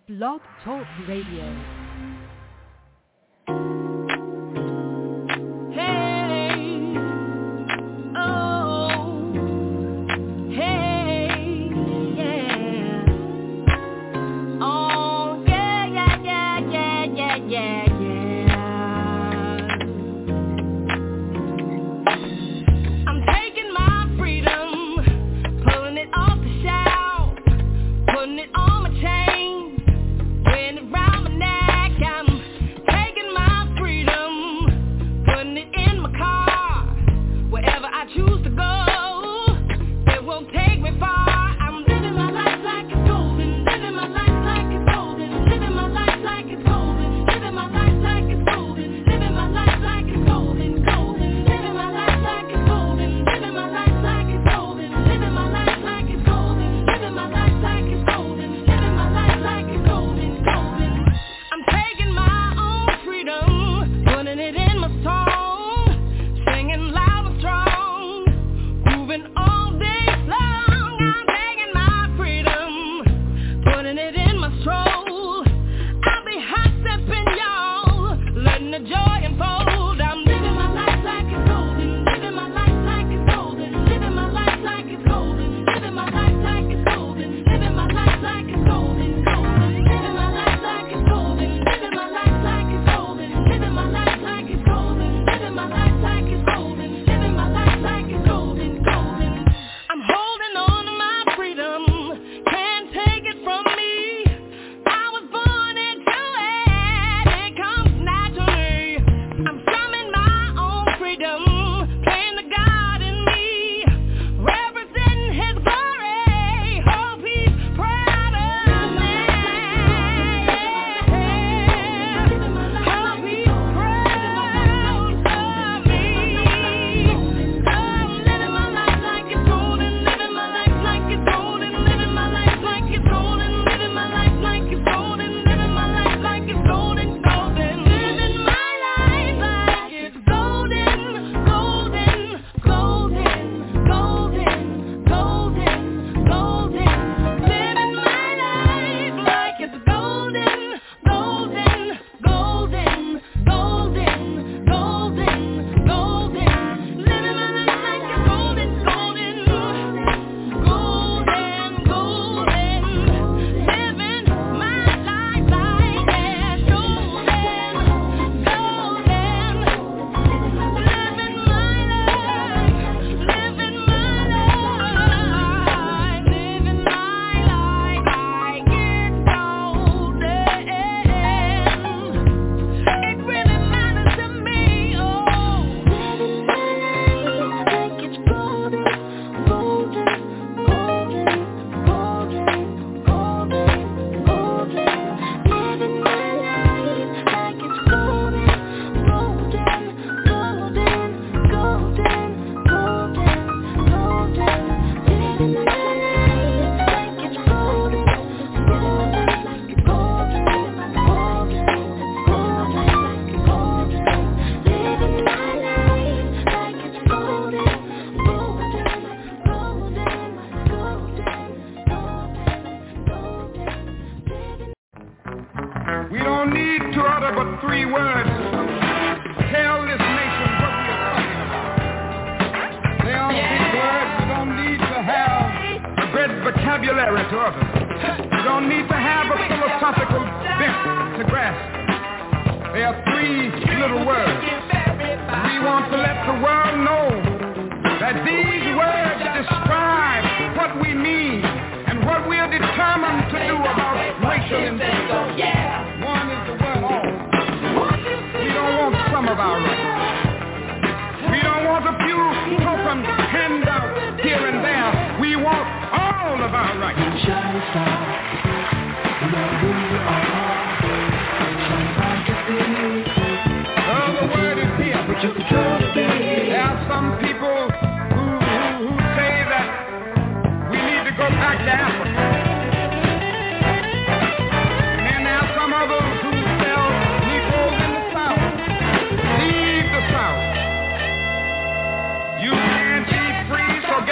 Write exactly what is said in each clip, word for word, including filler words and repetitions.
Blog Talk Radio.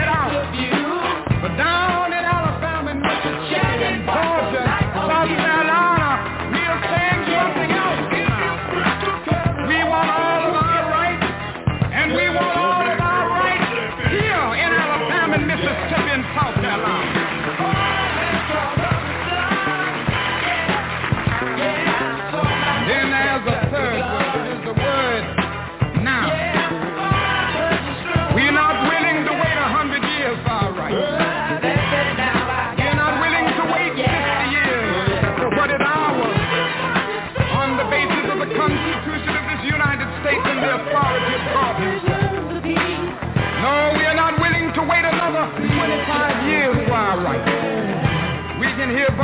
Down in Alabama, Georgia, South Carolina.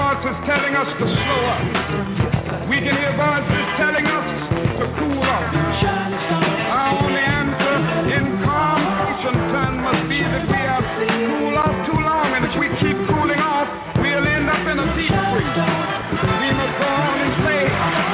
voices telling us to slow up. We can hear voices telling us to cool off. Our only answer in calm ocean turn must be that we have cooled off too long, and if we keep cooling off, we'll end up in a deep freeze. We must go on and say,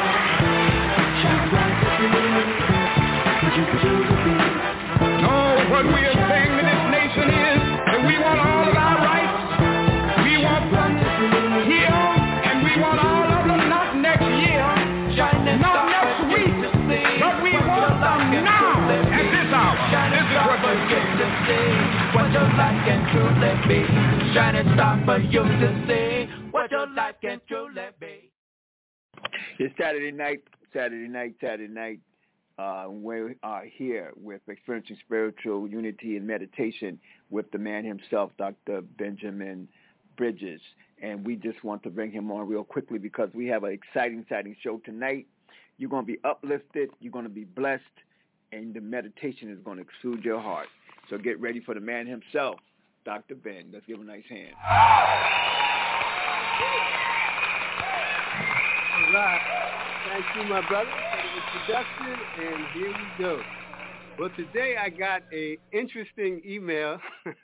no, what we are saying to this nation is that we want all of our rights. We want them here, and we want all of them not next year, not next week, but we want them now, at this hour. This is what we're saying. What your life can truly be. Shining star for you to see. What your life can truly be. It's Saturday night, Saturday night, Saturday night. Uh, we are here with Experiencing Spiritual Unity and Meditation with the man himself, Doctor Benjamin Bridges. And we just want to bring him on real quickly because we have an exciting, exciting show tonight. You're going to be uplifted, you're going to be blessed, and the meditation is going to soothe your heart. So get ready for the man himself, Doctor Ben. Let's give him a nice hand. All right. Thank you, my brother, for the introduction, and here we go. Well, today I got a interesting email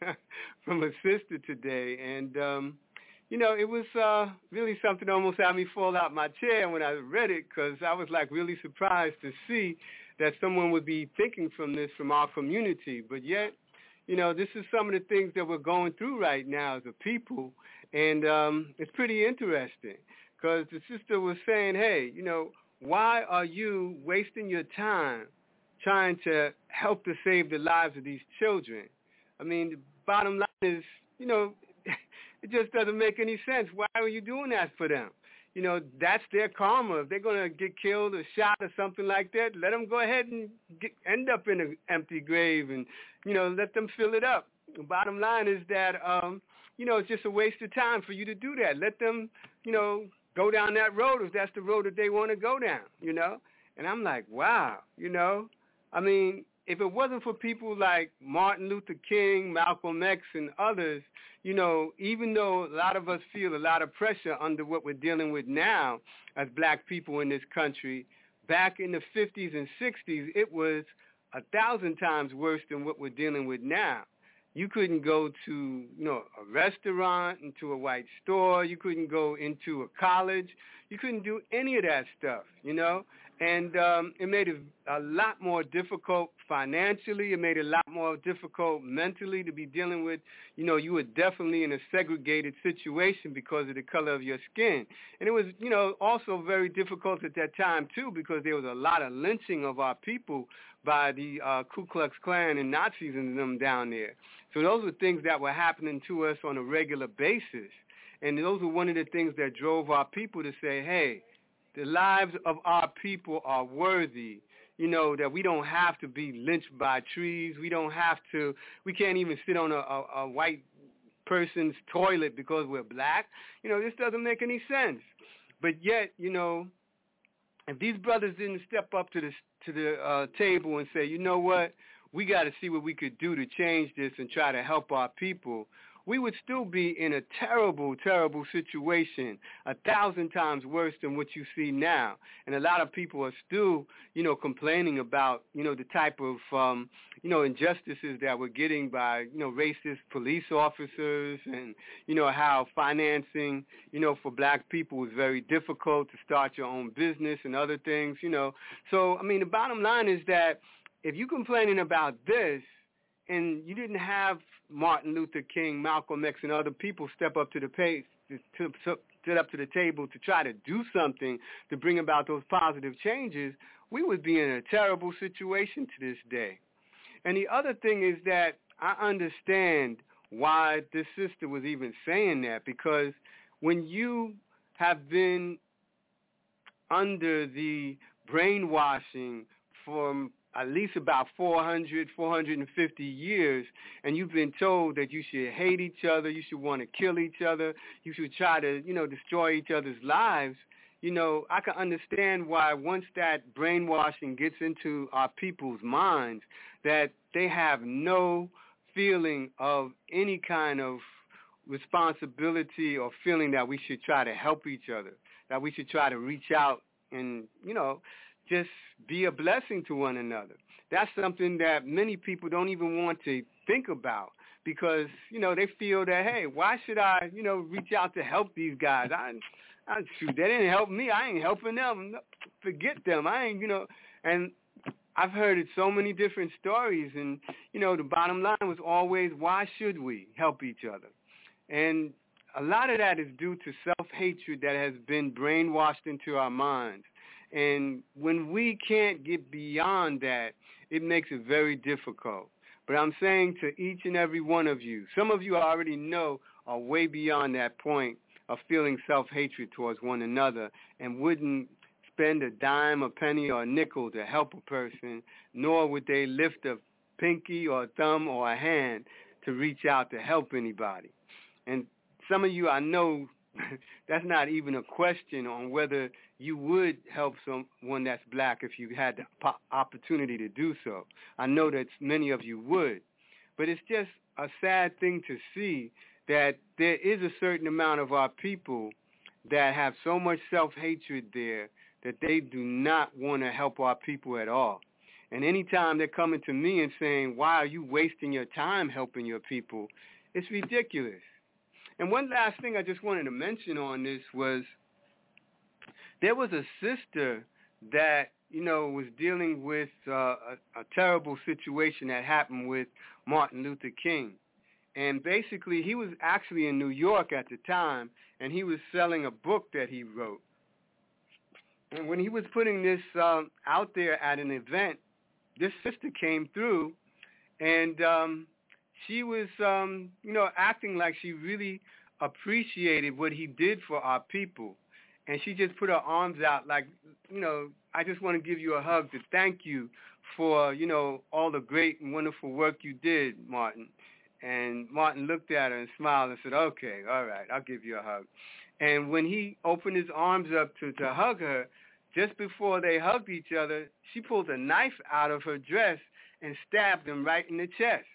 from a sister today, and, um, you know, it was uh, really something that almost had me fall out my chair when I read it because I was, like, really surprised to see that someone would be thinking from this from our community. But yet, you know, this is some of the things that we're going through right now as a people, and um, it's pretty interesting. Because the sister was saying, hey, you know, why are you wasting your time trying to help to save the lives of these children? I mean, the bottom line is, you know, it just doesn't make any sense. Why are you doing that for them? You know, that's their karma. If they're going to get killed or shot or something like that, let them go ahead and get, end up in an empty grave and, you know, let them fill it up. The bottom line is that, um, you know, it's just a waste of time for you to do that. Let them, you know, go down that road if that's the road that they want to go down, you know? And I'm like, wow, you know? I mean, if it wasn't for people like Martin Luther King, Malcolm X, and others, you know, even though a lot of us feel a lot of pressure under what we're dealing with now as black people in this country, back in the fifties and sixties, it was a thousand times worse than what we're dealing with now. You couldn't go to, you know, a restaurant, into a white store. You couldn't go into a college. You couldn't do any of that stuff, you know. And um, it made it a lot more difficult financially. It made it a lot more difficult mentally to be dealing with, you know, you were definitely in a segregated situation because of the color of your skin. And it was, you know, also very difficult at that time, too, because there was a lot of lynching of our people by the uh, Ku Klux Klan and Nazis and them down there. So those were things that were happening to us on a regular basis. And those were one of the things that drove our people to say, hey, the lives of our people are worthy, you know, that we don't have to be lynched by trees. We don't have to, we can't even sit on a, a, a white person's toilet because we're black. You know, this doesn't make any sense. But yet, you know, if these brothers didn't step up to the, to the uh, table and say, you know what, we got to see what we could do to change this and try to help our people, we would still be in a terrible, terrible situation, a thousand times worse than what you see now. And a lot of people are still, you know, complaining about, you know, the type of, um, you know, injustices that we're getting by, you know, racist police officers and, you know, how financing, you know, for black people is very difficult to start your own business and other things, you know. So, I mean, the bottom line is that if you're complaining about this and you didn't have Martin Luther King, Malcolm X, and other people step up to the pace, to, to, to sit up to the table to try to do something to bring about those positive changes, we would be in a terrible situation to this day. And the other thing is that I understand why this sister was even saying that, because when you have been under the brainwashing from at least about four hundred, four hundred fifty years, and you've been told that you should hate each other, you should want to kill each other, you should try to, you know, destroy each other's lives, you know, I can understand why once that brainwashing gets into our people's minds, that they have no feeling of any kind of responsibility or feeling that we should try to help each other, that we should try to reach out and, you know, just be a blessing to one another. That's something that many people don't even want to think about because, you know, they feel that, hey, why should I, you know, reach out to help these guys? I, I shoot, they didn't help me. I ain't helping them. Forget them. I ain't, you know, and I've heard it so many different stories, and, you know, the bottom line was always, why should we help each other? And a lot of that is due to self-hatred that has been brainwashed into our minds. And when we can't get beyond that, it makes it very difficult. But I'm saying to each and every one of you, some of you I already know are way beyond that point of feeling self-hatred towards one another and wouldn't spend a dime, a penny, or a nickel to help a person, nor would they lift a pinky or a thumb or a hand to reach out to help anybody. And some of you, I know that's not even a question on whether you would help someone that's black if you had the opportunity to do so. I know that many of you would. But it's just a sad thing to see that there is a certain amount of our people that have so much self-hatred there that they do not want to help our people at all. And anytime they're coming to me and saying, why are you wasting your time helping your people, it's ridiculous. And one last thing I just wanted to mention on this was there was a sister that, you know, was dealing with uh, a, a terrible situation that happened with Martin Luther King. And basically he was actually in New York at the time, and he was selling a book that he wrote. And when he was putting this um, out there at an event, this sister came through, and um, she was, um, you know, acting like she really appreciated what he did for our people. And she just put her arms out like, you know, I just want to give you a hug to thank you for, you know, all the great and wonderful work you did, Martin. And Martin looked at her and smiled and said, okay, all right, I'll give you a hug. And when he opened his arms up to, to hug her, just before they hugged each other, she pulled a knife out of her dress and stabbed him right in the chest.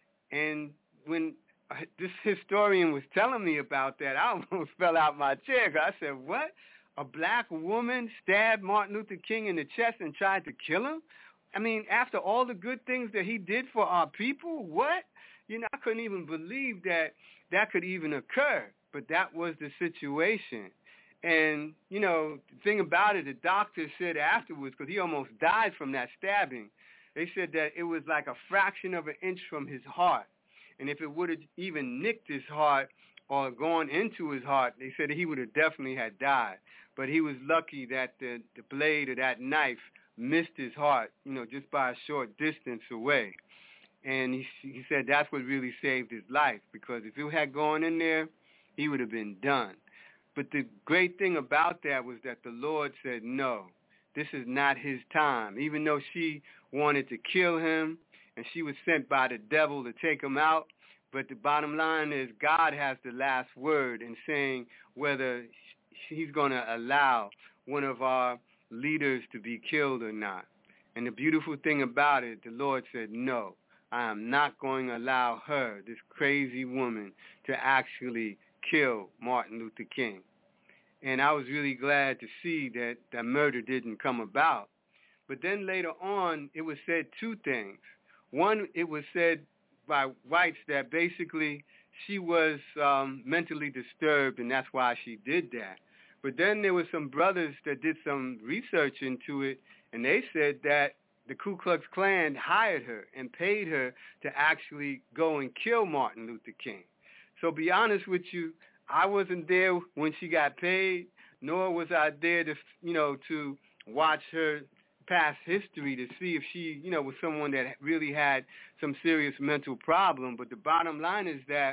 And when this historian was telling me about that, I almost fell out my chair. I said, what? A black woman stabbed Martin Luther King in the chest and tried to kill him? I mean, after all the good things that he did for our people, what? You know, I couldn't even believe that that could even occur. But that was the situation. And, you know, the thing about it, the doctor said afterwards, because he almost died from that stabbing, they said that it was like a fraction of an inch from his heart. And if it would have even nicked his heart or gone into his heart, they said that he would have definitely had died. But he was lucky that the, the blade of that knife missed his heart, you know, just by a short distance away. And he, he said that's what really saved his life, because if it had gone in there, he would have been done. But the great thing about that was that the Lord said, no, this is not his time. Even though she wanted to kill him and she was sent by the devil to take him out, but the bottom line is God has the last word in saying whether he's going to allow one of our leaders to be killed or not. And the beautiful thing about it, the Lord said, no, I am not going to allow her, this crazy woman, to actually kill Martin Luther King. And I was really glad to see that that murder didn't come about. But then later on, it was said two things. One, it was said by whites that basically she was um, mentally disturbed, and that's why she did that. But then there were some brothers that did some research into it, and they said that the Ku Klux Klan hired her and paid her to actually go and kill Martin Luther King. So be honest with you, I wasn't there when she got paid, nor was I there to, you know, to watch her past history to see if she, you know, was someone that really had some serious mental problem. But the bottom line is that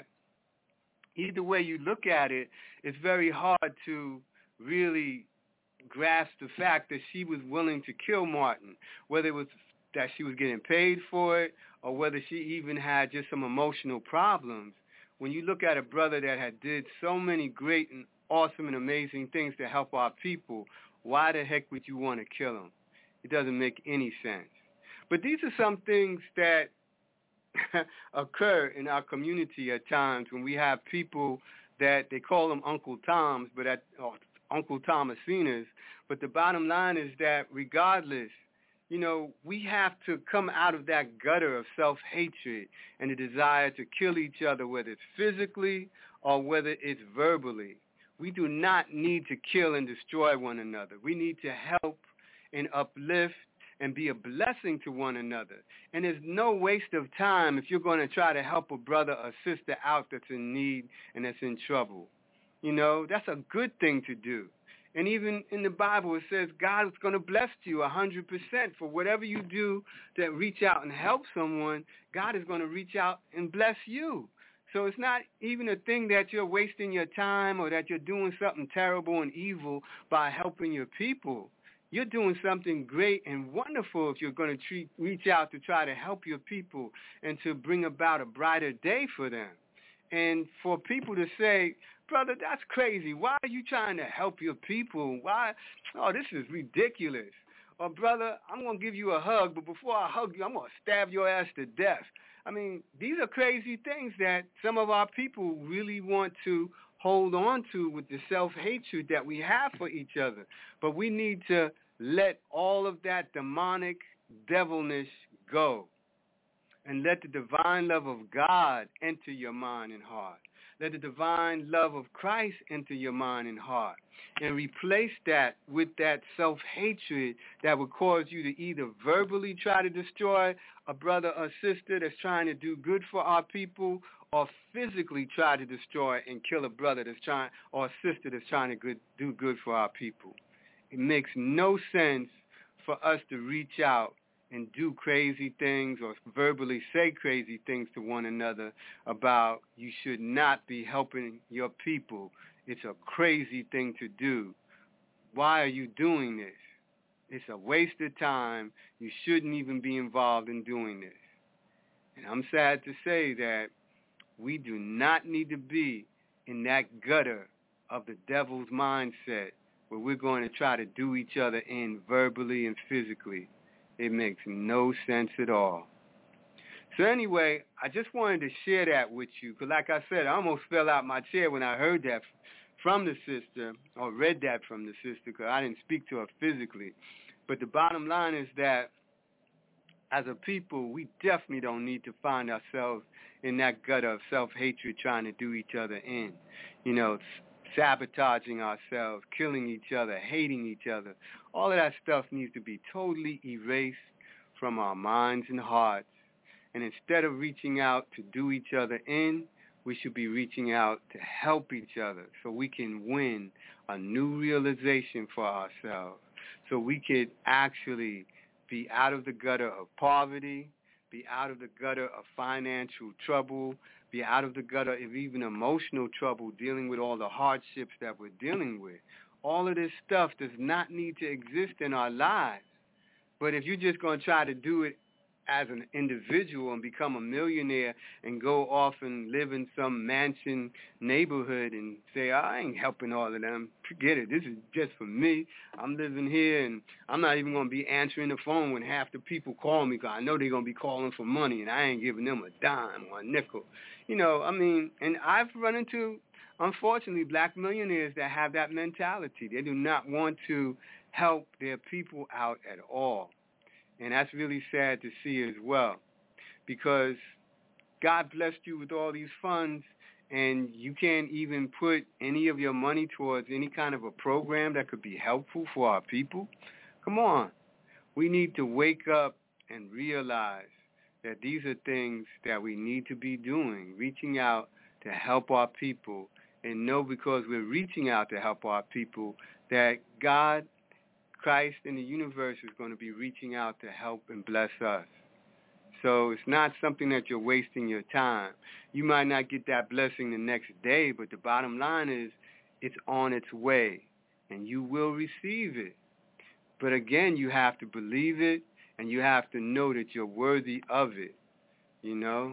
either way you look at it, it's very hard to really grasp the fact that she was willing to kill Martin, whether it was that she was getting paid for it or whether she even had just some emotional problems. When you look at a brother that had did so many great and awesome and amazing things to help our people, why the heck would you want to kill him? It doesn't make any sense. But these are some things that occur in our community at times when we have people that they call them Uncle Toms, but at or Uncle Thomasinus. But the bottom line is that regardless, you know, we have to come out of that gutter of self-hatred and the desire to kill each other, whether it's physically or whether it's verbally. We do not need to kill and destroy one another. We need to help and uplift and be a blessing to one another. And there's no waste of time if you're going to try to help a brother or sister out that's in need and that's in trouble. You know, that's a good thing to do. And even in the Bible, it says God is going to bless you one hundred percent for whatever you do to reach out and help someone. God is going to reach out and bless you. So it's not even a thing that you're wasting your time or that you're doing something terrible and evil by helping your people. You're doing something great and wonderful if you're going to treat, reach out to try to help your people and to bring about a brighter day for them. And for people to say, brother, that's crazy. Why are you trying to help your people? Why? Oh, this is ridiculous. Or, brother, I'm going to give you a hug, but before I hug you, I'm going to stab your ass to death. I mean, these are crazy things that some of our people really want to hold on to with the self-hatred that we have for each other. But we need to let all of that demonic devilness go and let the divine love of God enter your mind and heart. Let the divine love of Christ enter your mind and heart, and replace that with that self-hatred that would cause you to either verbally try to destroy a brother or sister that's trying to do good for our people, or physically try to destroy and kill a brother that's trying, or a sister that's trying to good, do good for our people. It makes no sense for us to reach out and do crazy things or verbally say crazy things to one another about you should not be helping your people. It's a crazy thing to do. Why are you doing this? It's a waste of time. You shouldn't even be involved in doing this. And I'm sad to say that we do not need to be in that gutter of the devil's mindset where we're going to try to do each other in verbally and physically. It makes no sense at all. So anyway, I just wanted to share that with you because like I said, I almost fell out my chair when I heard that from the sister or read that from the sister because I didn't speak to her physically. But the bottom line is that as a people, we definitely don't need to find ourselves in that gutter of self-hatred trying to do each other in. You know, sabotaging ourselves, killing each other, hating each other. All of that stuff needs to be totally erased from our minds and hearts. And instead of reaching out to do each other in, we should be reaching out to help each other so we can win a new realization for ourselves, so we could actually be out of the gutter of poverty, be out of the gutter of financial trouble, be out of the gutter of even emotional trouble, dealing with all the hardships that we're dealing with. All of this stuff does not need to exist in our lives. But if you're just going to try to do it as an individual and become a millionaire and go off and live in some mansion neighborhood and say, oh, I ain't helping all of them, forget it, this is just for me. I'm living here and I'm not even going to be answering the phone when half the people call me because I know they're going to be calling for money and I ain't giving them a dime or a nickel. You know, I mean, and I've run into, unfortunately, black millionaires that have that mentality. They do not want to help their people out at all. And that's really sad to see as well, because God blessed you with all these funds and you can't even put any of your money towards any kind of a program that could be helpful for our people. Come on. We need to wake up and realize that these are things that we need to be doing, reaching out to help our people, and know because we're reaching out to help our people that God, Christ, and the universe is going to be reaching out to help and bless us. So it's not something that you're wasting your time. You might not get that blessing the next day, but the bottom line is it's on its way, and you will receive it. But again, you have to believe it, and you have to know that you're worthy of it, you know.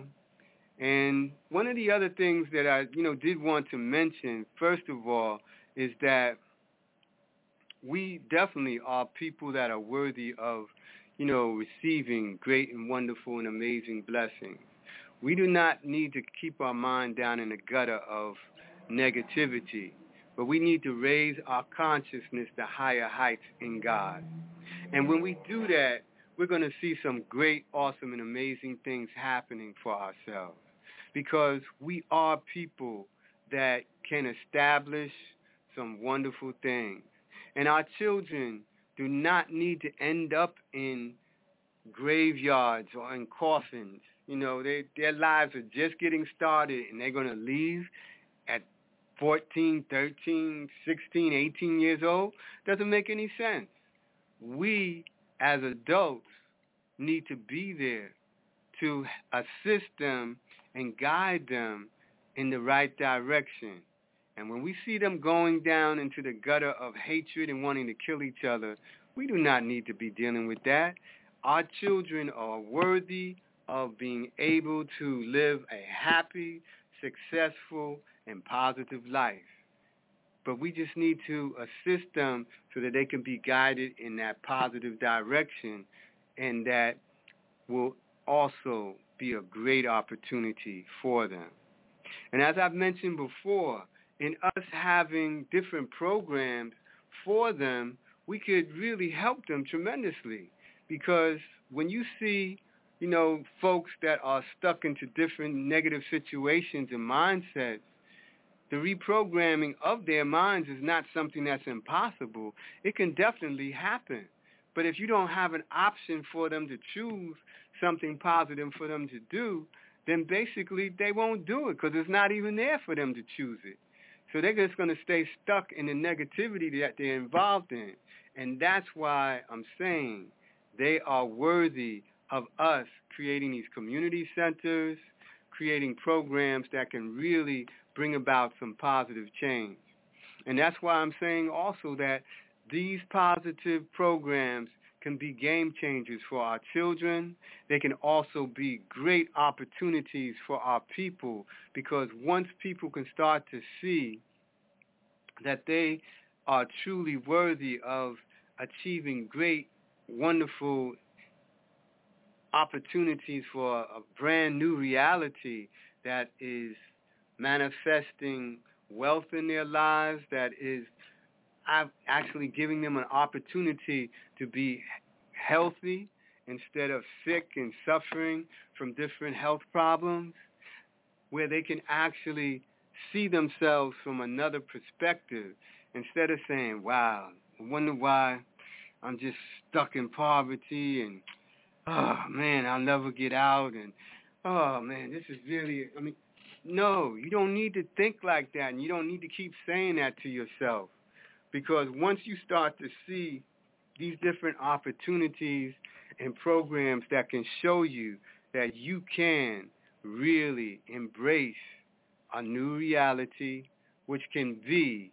And one of the other things that I, you know, did want to mention, first of all, is that we definitely are people that are worthy of, you know, receiving great and wonderful and amazing blessings. We do not need to keep our mind down in the gutter of negativity, but we need to raise our consciousness to higher heights in God. And when we do that, we're going to see some great, awesome, and amazing things happening for ourselves, because we are people that can establish some wonderful things. And our children do not need to end up in graveyards or in coffins. You know, they, their lives are just getting started, and they're going to leave at fourteen, thirteen, sixteen, eighteen years old. Doesn't make any sense. We, as adults, need to be there to assist them and guide them in the right direction. And when we see them going down into the gutter of hatred and wanting to kill each other, we do not need to be dealing with that. Our children are worthy of being able to live a happy, successful, and positive life. But we just need to assist them so that they can be guided in that positive direction, and that will also be a great opportunity for them. And as I've mentioned before, in us having different programs for them, we could really help them tremendously, because when you see, you know, folks that are stuck into different negative situations and mindsets, the reprogramming of their minds is not something that's impossible. It can definitely happen. But if you don't have an option for them to choose something positive for them to do, then basically they won't do it, because it's not even there for them to choose it. So they're just going to stay stuck in the negativity that they're involved in. And that's why I'm saying they are worthy of us creating these community centers, creating programs that can really bring about some positive change. And that's why I'm saying also that these positive programs can be game changers for our children. They can also be great opportunities for our people, because once people can start to see that they are truly worthy of achieving great, wonderful opportunities for a brand new reality that is manifesting wealth in their lives, that is actually giving them an opportunity to be healthy instead of sick and suffering from different health problems, where they can actually see themselves from another perspective instead of saying, wow, I wonder why I'm just stuck in poverty, and oh man, I'll never get out, and oh man, this is really, I mean, no, you don't need to think like that, and you don't need to keep saying that to yourself, because once you start to see these different opportunities and programs that can show you that you can really embrace a new reality, which can be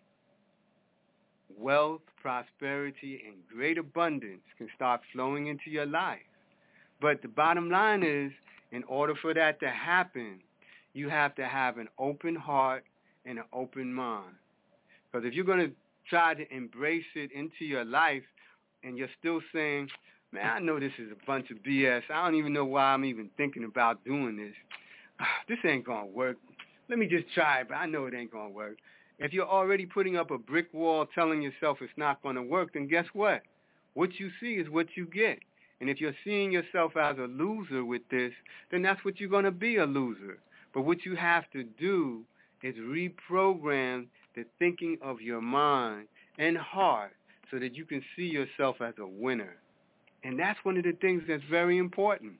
wealth, prosperity, and great abundance can start flowing into your life. But the bottom line is, in order for that to happen, you have to have an open heart and an open mind. Because if you're going to try to embrace it into your life and you're still saying, man, I know this is a bunch of B S. I don't even know why I'm even thinking about doing this. This ain't going to work. Let me just try it, but I know it ain't going to work. If you're already putting up a brick wall telling yourself it's not going to work, then guess what? What you see is what you get. And if you're seeing yourself as a loser with this, then that's what you're going to be, a loser. But what you have to do is reprogram the thinking of your mind and heart so that you can see yourself as a winner. And that's one of the things that's very important.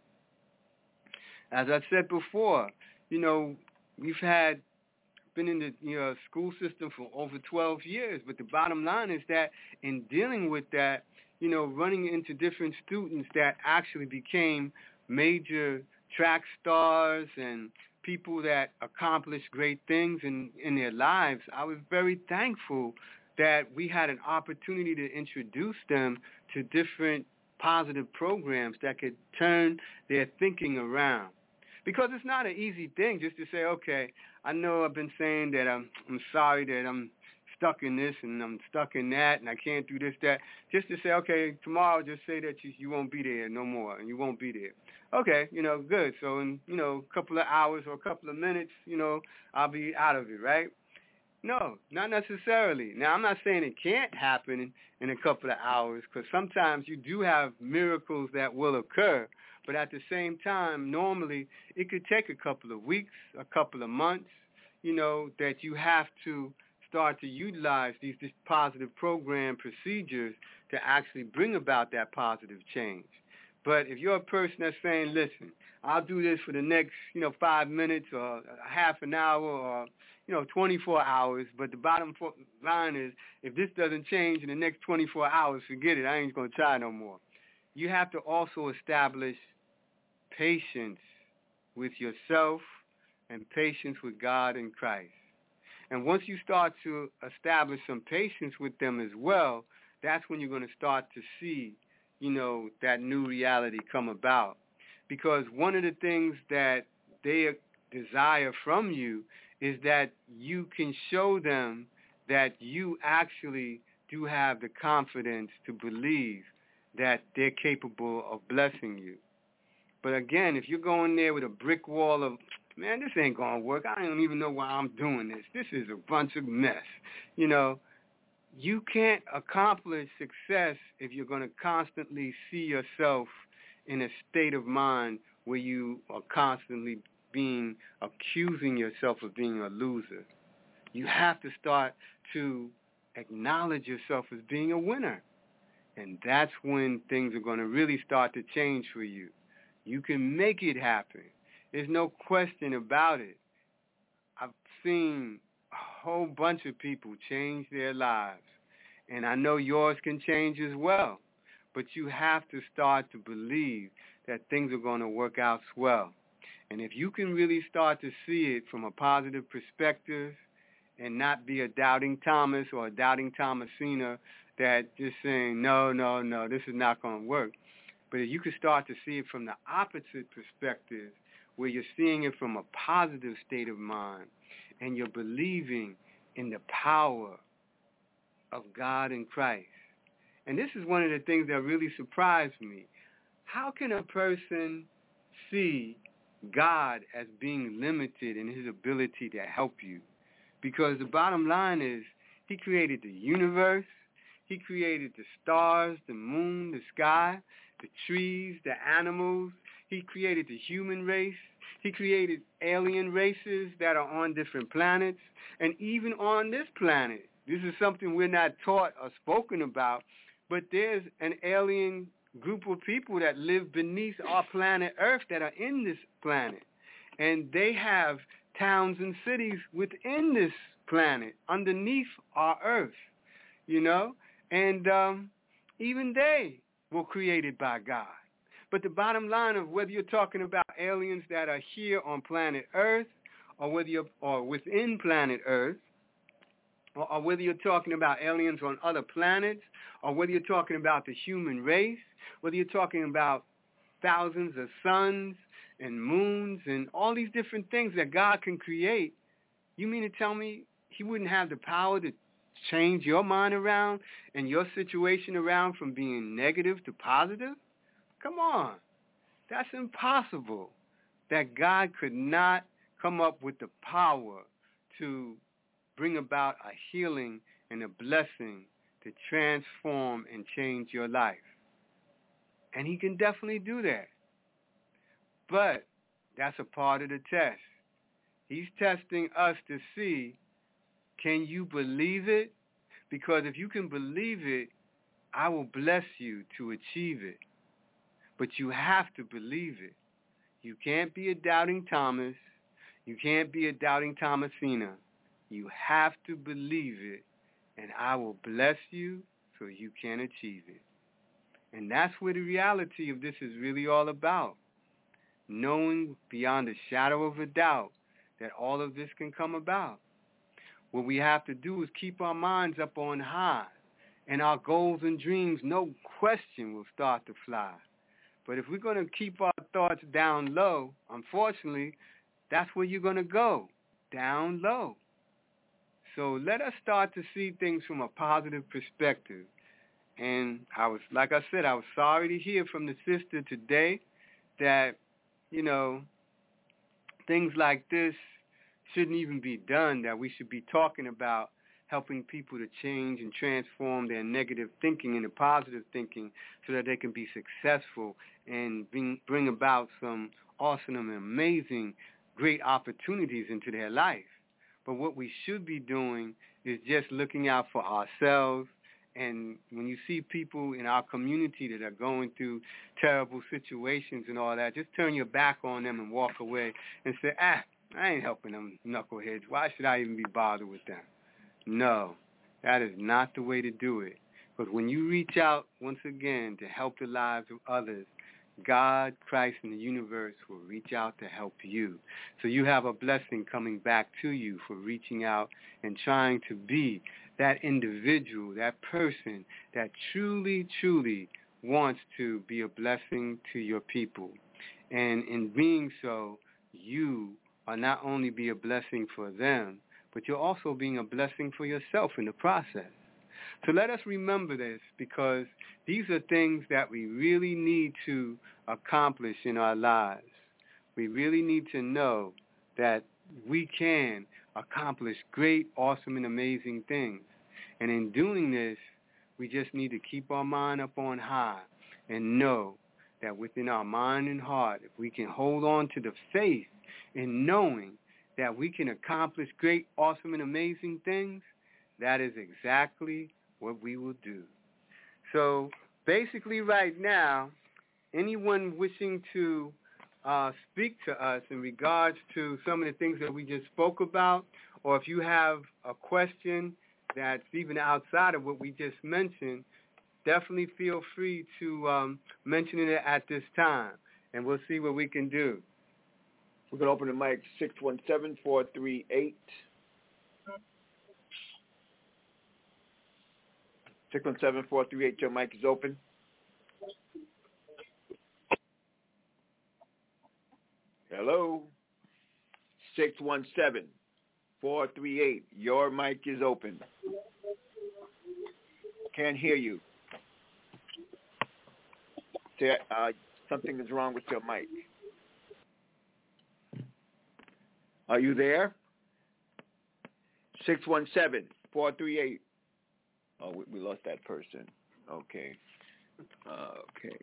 As I said before, you know, we've had been in the you know, school system for over twelve years, but the bottom line is that in dealing with that, you know, running into different students that actually became major track stars and people that accomplished great things in, in their lives, I was very thankful that we had an opportunity to introduce them to different positive programs that could turn their thinking around. Because it's not an easy thing just to say, okay, I know I've been saying that I'm, I'm sorry that I'm stuck in this and I'm stuck in that and I can't do this, that. Just to say, okay, tomorrow just say that you, you won't be there no more and you won't be there. Okay, you know, good. So in, you know, a couple of hours or a couple of minutes, you know, I'll be out of it, right? No, not necessarily. Now, I'm not saying it can't happen in, in a couple of hours, because sometimes you do have miracles that will occur, but at the same time, normally it could take a couple of weeks, a couple of months, you know, that you have to start to utilize these, these positive program procedures to actually bring about that positive change. But if you're a person that's saying, listen, I'll do this for the next, you know, five minutes or a half an hour or, you know, twenty-four hours, but the bottom line is if this doesn't change in the next twenty-four hours, forget it. I ain't going to try no more. You have to also establish patience with yourself and patience with God and Christ. And once you start to establish some patience with them as well, that's when you're going to start to see, you know, that new reality come about. Because one of the things that they desire from you is that you can show them that you actually do have the confidence to believe that they're capable of blessing you. But again, if you're going there with a brick wall of, man, this ain't going to work. I don't even know why I'm doing this. This is a bunch of mess. You know, you can't accomplish success if you're going to constantly see yourself in a state of mind where you are constantly being, accusing yourself of being a loser. You have to start to acknowledge yourself as being a winner. And that's when things are going to really start to change for you. You can make it happen. There's no question about it. I've seen a whole bunch of people change their lives. And I know yours can change as well. But you have to start to believe that things are going to work out swell. And if you can really start to see it from a positive perspective and not be a doubting Thomas or a doubting Thomasina that just saying, no, no, no, this is not going to work. But if you can start to see it from the opposite perspective, where you're seeing it from a positive state of mind and you're believing in the power of God and Christ. And this is one of the things that really surprised me. How can a person see God as being limited in his ability to help you? Because the bottom line is he created the universe. He created the stars, the moon, the sky, the trees, the animals. He created the human race. He created alien races that are on different planets. And even on this planet, this is something we're not taught or spoken about, but there's an alien group of people that live beneath our planet Earth that are in this planet. And they have towns and cities within this planet, underneath our Earth, you know? And um, even they were created by God. But the bottom line of whether you're talking about aliens that are here on planet Earth or whether you're or within planet Earth, or, or whether you're talking about aliens on other planets, or whether you're talking about the human race, whether you're talking about thousands of suns and moons and all these different things that God can create, you mean to tell me he wouldn't have the power to change your mind around and your situation around from being negative to positive? Come on. That's impossible. That God could not come up with the power to bring about a healing and a blessing to transform and change your life. And he can definitely do that. But that's a part of the test. He's testing us to see, can you believe it? Because if you can believe it, I will bless you to achieve it. But you have to believe it. You can't be a doubting Thomas. You can't be a doubting Thomasina. You have to believe it, and I will bless you so you can achieve it. And that's where the reality of this is really all about. Knowing beyond a shadow of a doubt that all of this can come about. What we have to do is keep our minds up on high, and our goals and dreams, no question, will start to fly. But if we're going to keep our thoughts down low, unfortunately, that's where you're going to go, down low. So let us start to see things from a positive perspective. And I was, like I said, I was sorry to hear from the sister today that, you know, things like this shouldn't even be done, that we should be talking about helping people to change and transform their negative thinking into positive thinking so that they can be successful and bring, bring about some awesome and amazing, great opportunities into their life. But what we should be doing is just looking out for ourselves. And when you see people in our community that are going through terrible situations and all that, just turn your back on them and walk away and say, ah, I ain't helping them knuckleheads. Why should I even be bothered with them? No, that is not the way to do it. Because when you reach out, once again, to help the lives of others, God, Christ, and the universe will reach out to help you. So you have a blessing coming back to you for reaching out and trying to be that individual, that person that truly, truly wants to be a blessing to your people. And in being so, you are not only be a blessing for them, but you're also being a blessing for yourself in the process. So let us remember this, because these are things that we really need to accomplish in our lives. We really need to know that we can accomplish great, awesome, and amazing things. And in doing this, we just need to keep our mind up on high and know that within our mind and heart, if we can hold on to the faith in knowing that we can accomplish great, awesome, and amazing things, that is exactly what we will do. So basically right now, anyone wishing to uh, speak to us in regards to some of the things that we just spoke about, or if you have a question that's even outside of what we just mentioned, definitely feel free to um, mention it at this time, and we'll see what we can do. We're going to open the mic, six one seven, four three eight. six one seven, four three eight, your mic is open. Hello? six one seven, four three eight, your mic is open. Can't hear you. Uh, something is wrong with your mic. Are you there? six one seven, four three eight. Oh, we, we lost that person. Okay. Uh, okay.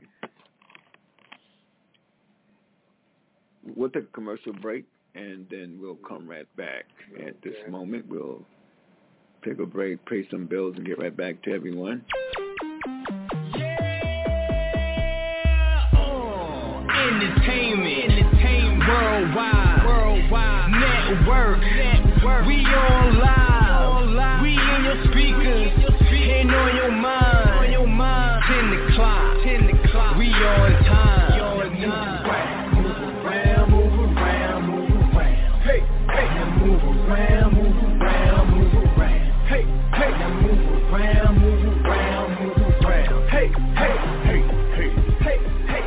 We'll take a commercial break, and then we'll come right back. At this moment, we'll take a break, pay some bills, and get right back to everyone. Yeah! Oh, entertainment, entertainment, worldwide, worldwide, network, network. We on live, on live. We in your speakers, and on your mind, on your mind. Ten o'clock, ten o'clock. We on time, we on time. Move around, move around, move around. Hey, hey, now move around, move around, move around. Hey, hey, now move around, move around, move around. Hey, hey, hey, hey, hey, hey.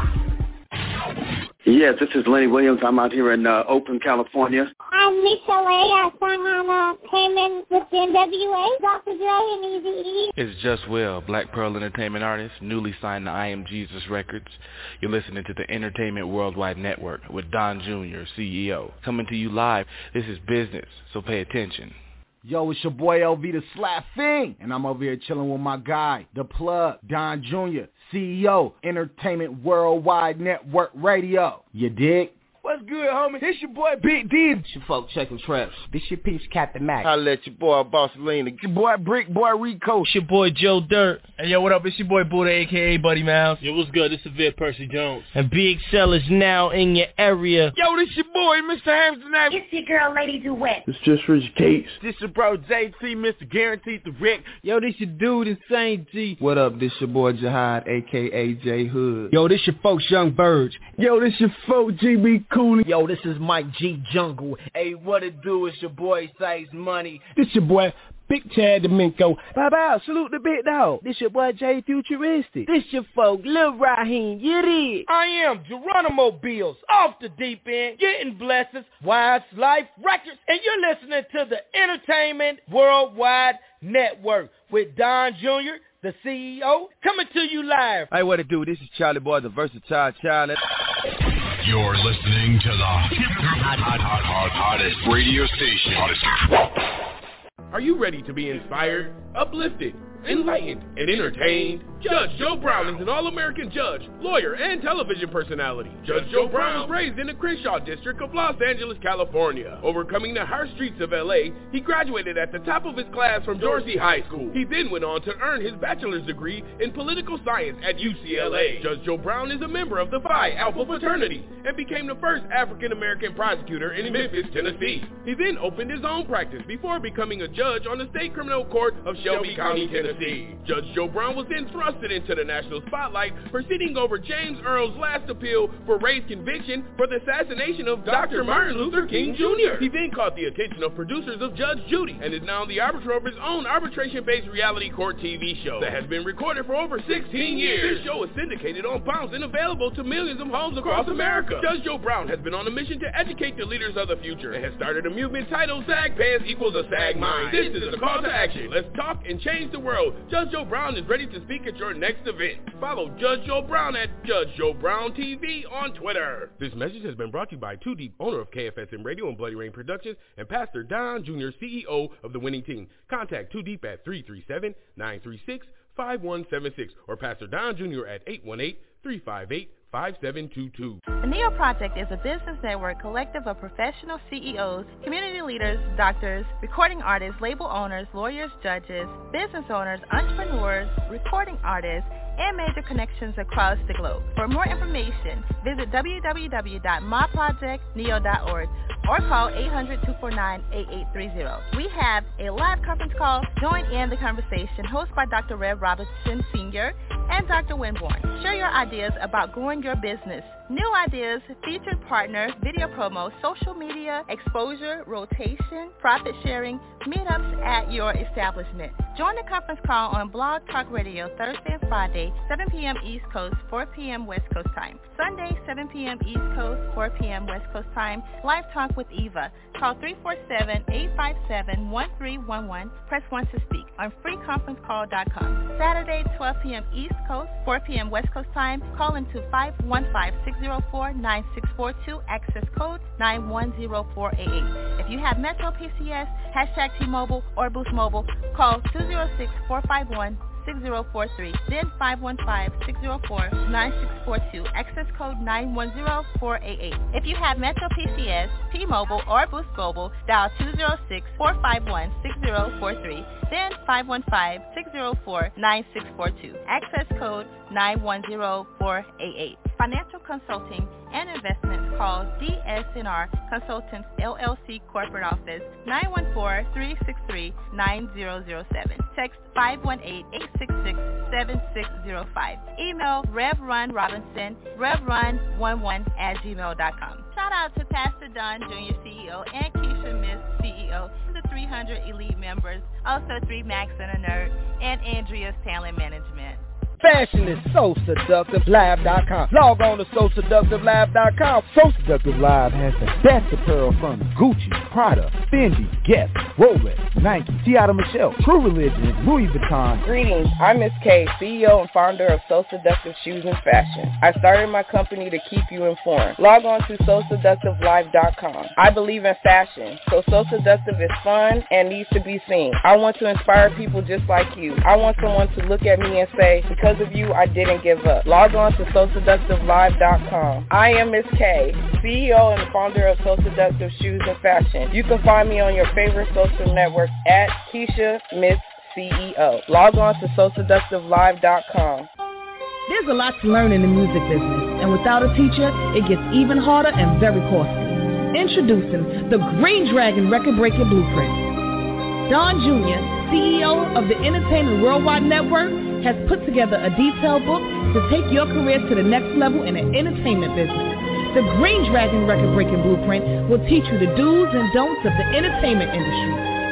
Yes, this is Lenny Williams. I'm out here in uh, Oakland, California. I'm Michelle A. I sang on uh, Payment with the N W A, Doctor Dre, and Eazy-E. It's Just Will, Black Pearl entertainment artist, newly signed to I Am Jesus Records. You're listening to the Entertainment Worldwide Network with Don Junior, C E O. Coming to you live. This is business, so pay attention. Yo, it's your boy L V the Slap Fiend, and I'm over here chilling with my guy, The Plug, Don Junior, C E O, Entertainment Worldwide Network Radio. You dig? What's good, homie? This your boy Big D. It's your folk checking traps. This your piece, Captain Mac. I let your boy Boss Lena. It's your boy Brick Boy Rico. It's your boy Joe Dirt. Hey, yo, what up? It's your boy Buddha, a k a. Buddy Mouse. Yo, what's good? This is Vid Percy Jones. And Big Cell is now in your area. Yo, this your boy, Mister Hampton. It's your girl, Lady Duet. It's just Rich Cates. This your bro J T, Mister Guaranteed the Rick. Yo, this your dude Insane G. What up? This your boy Jihad, a k a. J Hood. Yo, this your folks Young Birds. Yo, this your folk G B Cooley. Yo, this is Mike G Jungle. Hey, what it do? It's your boy Size Money. This your boy Big Chad Domingo. Bow bow, salute the big dog. This your boy Jay Futuristic. This your folk, Lil Raheem. You did. I am Geronimo Bills, off the deep end, getting blessings, Wise Life Records, and you're listening to the Entertainment Worldwide Network with Don Junior, the C E O, coming to you live. Hey, what it do? This is Charlie Boy, the versatile child. You're listening to the hot, hot, hot, hot, hottest radio station. Hottest. Are you ready to be inspired, uplifted, enlightened, and entertained? Judge Joe Brown is an all-American judge, lawyer, and television personality. Judge Joe Brown was raised in the Crenshaw district of Los Angeles, California. Overcoming the harsh streets of L A, he graduated at the top of his class from Dorsey High School. He then went on to earn his bachelor's degree in political science at U C L A. Judge Joe Brown is a member of the Phi Alpha fraternity and became the first African-American prosecutor in Memphis, Tennessee. He then opened his own practice before becoming a judge on the State Criminal Court of Shelby County, Tennessee. Judge Joe Brown was then thrust into the national spotlight, proceeding over James Earl's last appeal for race conviction for the assassination of Doctor Martin Luther King Junior He then caught the attention of producers of Judge Judy and is now the arbiter of his own arbitration-based reality court T V show that has been recorded for over sixteen years. This show is syndicated on Bounce and available to millions of homes across America. Judge Joe Brown has been on a mission to educate the leaders of the future and has started a movement titled Sag Pants Equals a Sag Mind. This is a call to action. Let's talk and change the world. Judge Joe Brown is ready to speak at your next event. Follow Judge Joe Brown at Judge Joe Brown T V on Twitter. This message has been brought to you by Too Deep, owner of K F S M Radio and Bloody Rain Productions, and Pastor Don Junior, C E O of the Winning Team. Contact Too Deep at three three seven, nine three six, five one seven six or Pastor Don Junior at eight one eight, three five eight, five seven two two. The Neo Project is a business network collective of professional C E Os, community leaders, doctors, recording artists, label owners, lawyers, judges, business owners, entrepreneurs, recording artists, and major connections across the globe. For more information, visit w w w dot my project neo dot org or call eight hundred, two four nine, eight eight three zero. We have a live conference call. Join in the conversation hosted by Doctor Rev Robinson Senior and Doctor Winborn. Share your ideas about growing your business. New ideas, featured partner, video promo, social media, exposure, rotation, profit sharing, meetups at your establishment. Join the conference call on Blog Talk Radio Thursday and Friday, seven p.m. East Coast, four p.m. West Coast time. Sunday, seven p.m. East Coast, four p.m. West Coast time. Live Talk with Eva. Call three four seven, eight five seven, one three one one. Press one to speak on free conference call dot com. Saturday, twelve p.m. East Coast, four p.m. West Coast time. Call into five one five, six zero four, nine six four two. Access code nine one zero four eight eight. If you have Metro P C S, hashtag T-Mobile, or Boost Mobile, call two zero six, four five one, six zero four three, then five one five, six zero four, nine six four two, access code nine one zero four eight eight. If you have Metro P C S, T-Mobile, or Boost Mobile, dial two zero six, four five one, six zero four three, then five one five, six zero four, nine six four two, access code nine one zero four eight eight. Financial consulting and investments, call D S N R Consultants L L C Corporate Office nine one four, three six three, nine zero zero seven. Text five one eight, eight six six, seven six zero five. Email Revrun Robinson, revrun one one at gmail dot com. Shout out to Pastor Don Junior, C E O, and Keisha Miss C E O, the three hundred elite members, also three Max and a Nerd, and Andrea's Talent Management. Fashion is so seductive live dot com. Log on to so seductive live dot com. So Seductive Live has the best apparel from Gucci, Prada, Fendi, Guess, Rolex, Nike, Seattle Michelle, True Religion, Louis Vuitton. Greetings, I'm Miss K, C E O and founder of So Seductive Shoes and Fashion. I started my company to keep you informed. Log on to so seductive live dot com. I believe in fashion, so So Seductive is fun and needs to be seen. I want to inspire people just like you. I want someone to look at me and say, because of you, I didn't give up. Log on to so seductive live dot com. I am Miss K, C E O and founder of So Seductive Shoes and Fashion. You can find me on your favorite social network at Keisha Miss C E O. Log on to so seductive live dot com. There's a lot to learn in the music business, and without a teacher, it gets even harder and very costly. Introducing the Green Dragon Record Breaking Blueprint. Don Junior, C E O of the Entertainment Worldwide Network, has put together a detailed book to take your career to the next level in the entertainment business. The Green Dragon Record Breaking Blueprint will teach you the do's and don'ts of the entertainment industry.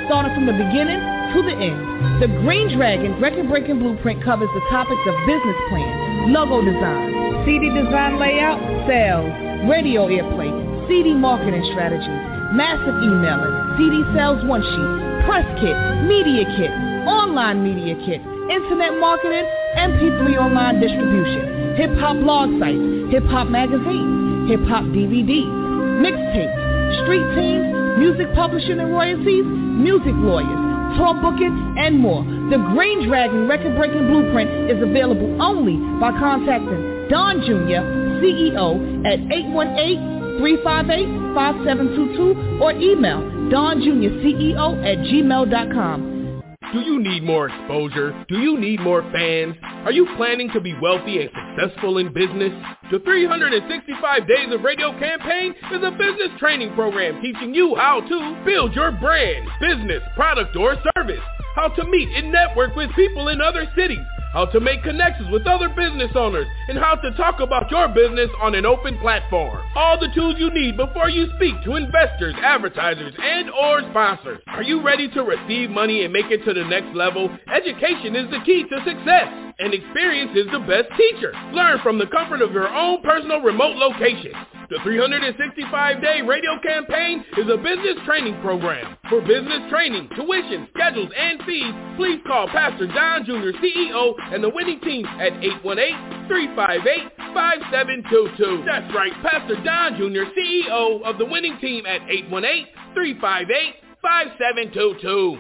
starting from the beginning to the end. The Green Dragon Record-Breaking Blueprint covers the topics of business plan, logo design, C D design layout, sales, radio airplay, C D marketing strategies, massive emailing, C D sales one-sheet, press kit, media kit, online media kit, internet marketing, M P three online distribution, hip-hop blog sites, hip-hop magazines, hip-hop D V Ds, mixtapes, street teams, music publishing and royalties, music lawyers, tour booking, and more. The Green Dragon Record-Breaking Blueprint is available only by contacting Don Junior, C E O, at eight one eight, three five eight, five seven two two or email Don Junior C E O at gmail dot com. Do you need more exposure? Do you need more fans? Are you planning to be wealthy and successful in business? The three hundred sixty-five Days of Radio campaign is a business training program teaching you how to build your brand, business, product, or service, how to meet and network with people in other cities, how to make connections with other business owners, and how to talk about your business on an open platform. All the tools you need before you speak to investors, advertisers, and or sponsors. Are you ready to receive money and make it to the next level? Education is the key to success, and experience is the best teacher. Learn from the comfort of your own personal remote location. The three hundred sixty-five day radio campaign is a business training program. For business training, tuition, schedules, and fees, please call Pastor Don Junior C E O and the winning team at eight one eight, three five eight, five seven two two. That's right, Pastor Don Junior C E O of the winning team at eight one eight, three five eight, five seven two two.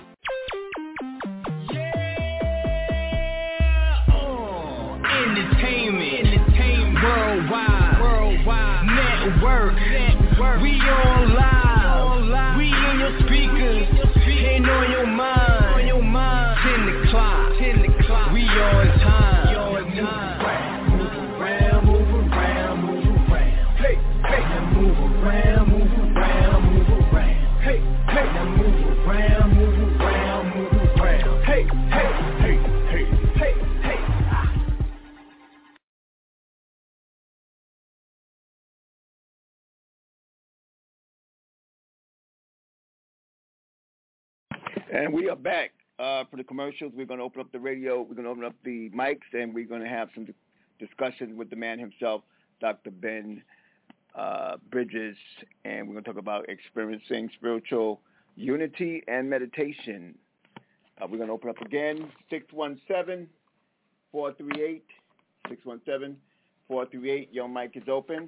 Entertainment, entertainment, worldwide, worldwide, network, network. We on live, we in your speakers, and on your mind, on your mind. Ten o'clock, ten o'clock. We on time, we on time. Move around, move around, move around. Hey, hey, now move around, move around, move around. Hey, hey, now move around, move around, move around. Hey, hey, hey, hey, hey, hey. And we are back uh, for the commercials. We're going to open up the radio. We're going to open up the mics, and we're going to have some discussions with the man himself, Doctor Ben uh, Bridges, and we're going to talk about experiencing spiritual unity and meditation. Uh, we're going to open up again, six one seven, four three eight, six one seven, four three eight. Your mic is open.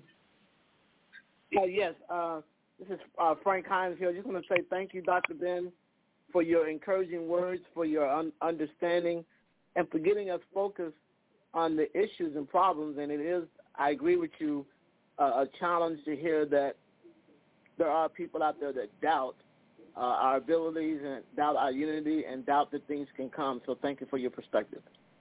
Uh, yes, uh, this is uh, Frank Hines here. I just want to say thank you, Doctor Ben, for your encouraging words, for your un- understanding, and for getting us focused on the issues and problems. And it is, I agree with you, uh, a challenge to hear that there are people out there that doubt uh, our abilities and doubt our unity and doubt that things can come. So thank you for your perspective.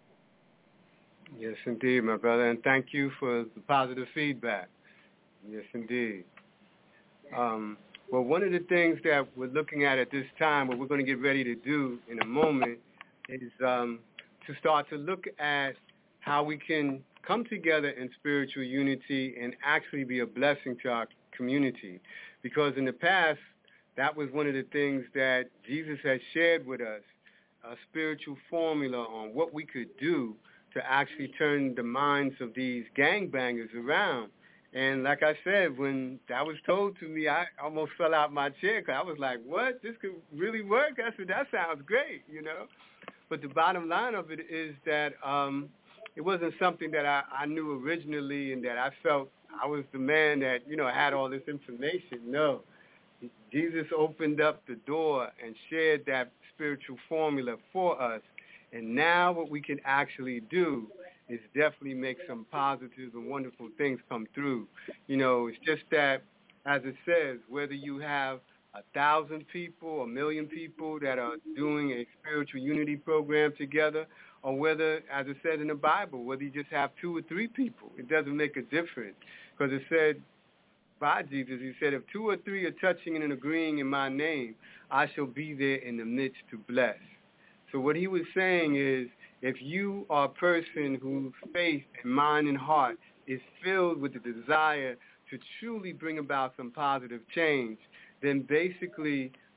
Yes, indeed, my brother, and thank you for the positive feedback. Yes, indeed. Um, well, one of the things that we're looking at at this time, what we're going to get ready to do in a moment, is um, to start to look at how we can come together in spiritual unity and actually be a blessing to our community. Because in the past, that was one of the things that Jesus had shared with us, a spiritual formula on what we could do to actually turn the minds of these gangbangers around. And like I said, when that was told to me, I almost fell out my chair because I was like, what? This could really work? I said, that sounds great, you know. But the bottom line of it is that um, it wasn't something that I, I knew originally and that I felt I was the man that, you know, had all this information. No. Jesus opened up the door and shared that spiritual formula for us. And now what we can actually do is definitely make some positive and wonderful things come through. You know, it's just that, as it says, whether you have a thousand people, a million people that are doing a spiritual unity program together, or whether, as it said in the Bible, whether you just have two or three people, it doesn't make a difference. Because it said by Jesus, he said, if two or three are touching and agreeing in my name, I shall be there in the midst to bless. So what he was saying is, if you are a person whose faith and mind and heart is filled with the desire to truly bring about some positive change, then basically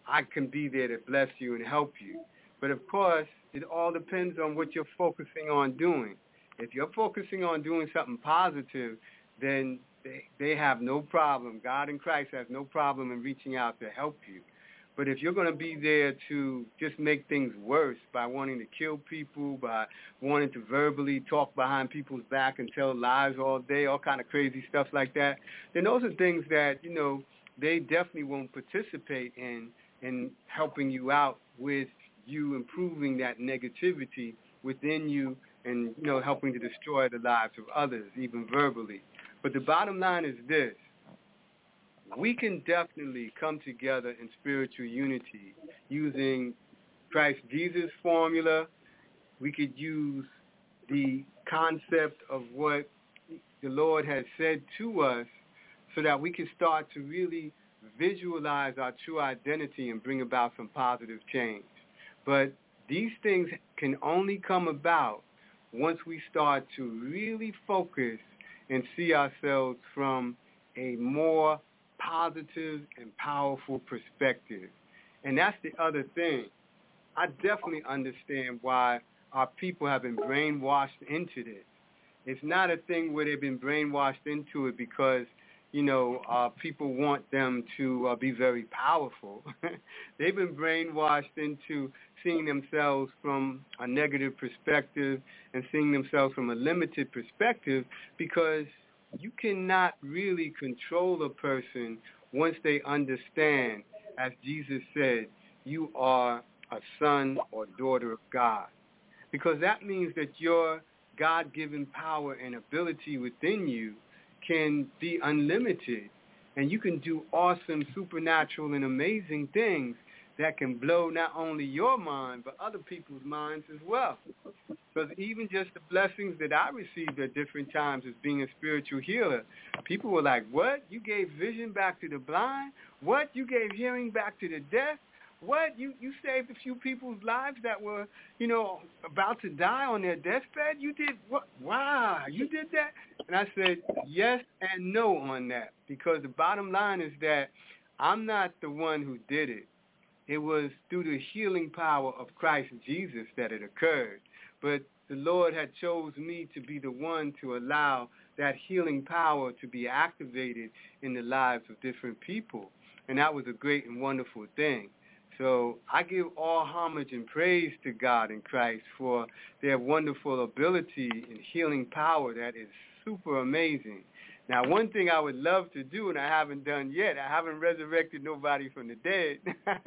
I can be there to bless you and help you. But, of course, it all depends on what you're focusing on doing. If you're focusing on doing something positive, then they, they have no problem. God in Christ has no problem in reaching out to help you. But if you're going to be there to just make things worse by wanting to kill people, by wanting to verbally talk behind people's back and tell lies all day, all kind of crazy stuff like that, then those are things that, you know, they definitely won't participate in, in helping you out with you improving that negativity within you and, you know, helping to destroy the lives of others, even verbally. But the bottom line is this. We can definitely come together in spiritual unity using Christ Jesus' formula. We could use the concept of what the Lord has said to us so that we can start to really visualize our true identity and bring about some positive change. But these things can only come about once we start to really focus and see ourselves from a more positive and powerful perspective. And that's the other thing. I definitely understand why our people have been brainwashed into this. It's not a thing where they've been brainwashed into it because, you know, uh, people want them to uh, be very powerful. They've been brainwashed into seeing themselves from a negative perspective and seeing themselves from a limited perspective because you cannot really control a person once they understand, as Jesus said, you are a son or daughter of God. Because that means that your God-given power and ability within you can be unlimited. And you can do awesome, supernatural, and amazing things that can blow not only your mind, but other people's minds as well. Because even just the blessings that I received at different times as being a spiritual healer, people were like, what? You gave vision back to the blind? What? You gave hearing back to the deaf? What? You, you saved a few people's lives that were, you know, about to die on their deathbed? You did what? Wow, you did that? And I said, yes and no on that. Because the bottom line is that I'm not the one who did it. It was through the healing power of Christ Jesus that it occurred. But the Lord had chose me to be the one to allow that healing power to be activated in the lives of different people. And that was a great and wonderful thing. So I give all homage and praise to God in Christ for their wonderful ability and healing power that is super amazing. Now, one thing I would love to do, and I haven't done yet, I haven't resurrected nobody from the dead,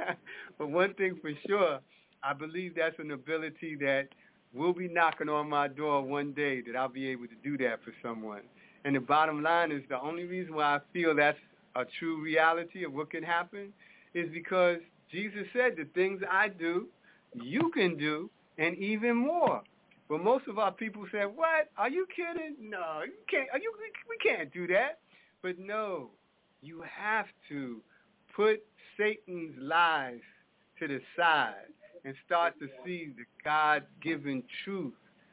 but one thing for sure, I believe that's an ability that will be knocking on my door one day, that I'll be able to do that for someone. And the bottom line is the only reason why I feel that's a true reality of what can happen is because Jesus said the things I do, you can do, and even more. But most of our people say, what? Are you kidding? No, you can't. Are you, we can't do that. But no, you have to put Satan's lies to the side and start to see the God-given truth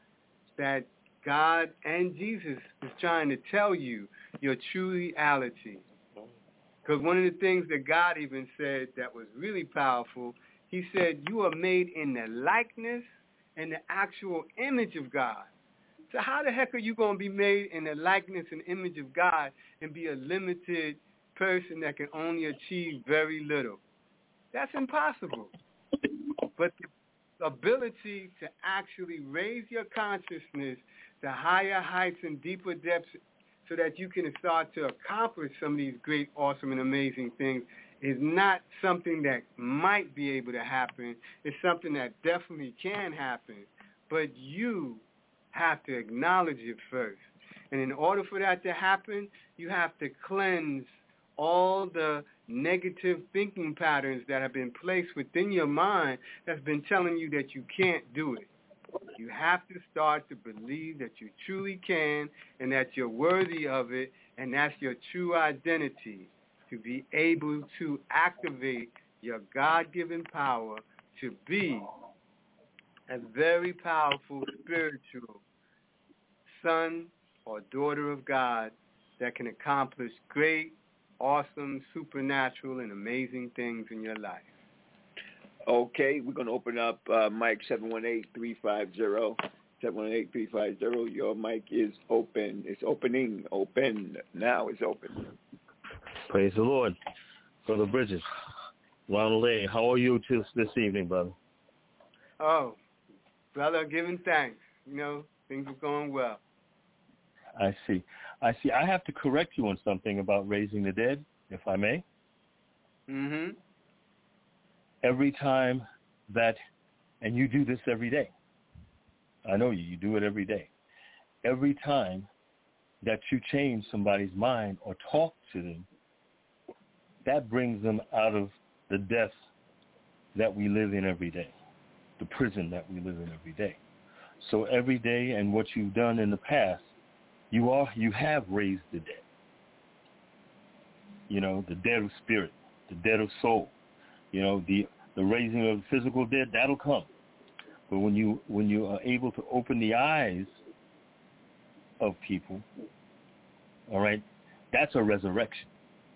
that God and Jesus is trying to tell you, your true reality. Because one of the things that God even said that was really powerful, he said, you are made in the likeness and the actual image of God. So how the heck are you going to be made in the likeness and image of God and be a limited person that can only achieve very little? That's impossible. But the ability to actually raise your consciousness to higher heights and deeper depths so that you can start to accomplish some of these great, awesome, and amazing things is not something that might be able to happen. It's something that definitely can happen. But you have to acknowledge it first. And in order for that to happen, you have to cleanse all the negative thinking patterns that have been placed within your mind that's been telling you that you can't do it. You have to start to believe that you truly can and that you're worthy of it, and that's your true identity, to be able to activate your God-given power to be a very powerful spiritual son or daughter of God that can accomplish great, awesome, supernatural, and amazing things in your life. Okay, we're going to open up uh, mic seven one eight, three five zero. seven one eight, three five zero. Your mic is open. It's opening. Open. Now it's open. Praise the Lord. Brother Bridges. Ronald A., how are you this, this evening, brother? Oh, brother, giving thanks. You know, things are going well. I see. I see. I have to correct you on something about raising the dead, if I may. Mm-hmm. Every time that, and you do this every day. I know you. You do it every day. Every time that you change somebody's mind or talk to them, that brings them out of the death that we live in every day, the prison that we live in every day. So every day, and what you've done in the past, you are you have raised the dead. You know, the dead of spirit, the dead of soul. You know, the the raising of the physical dead, that'll come. But when you when you are able to open the eyes of people, all right, that's a resurrection.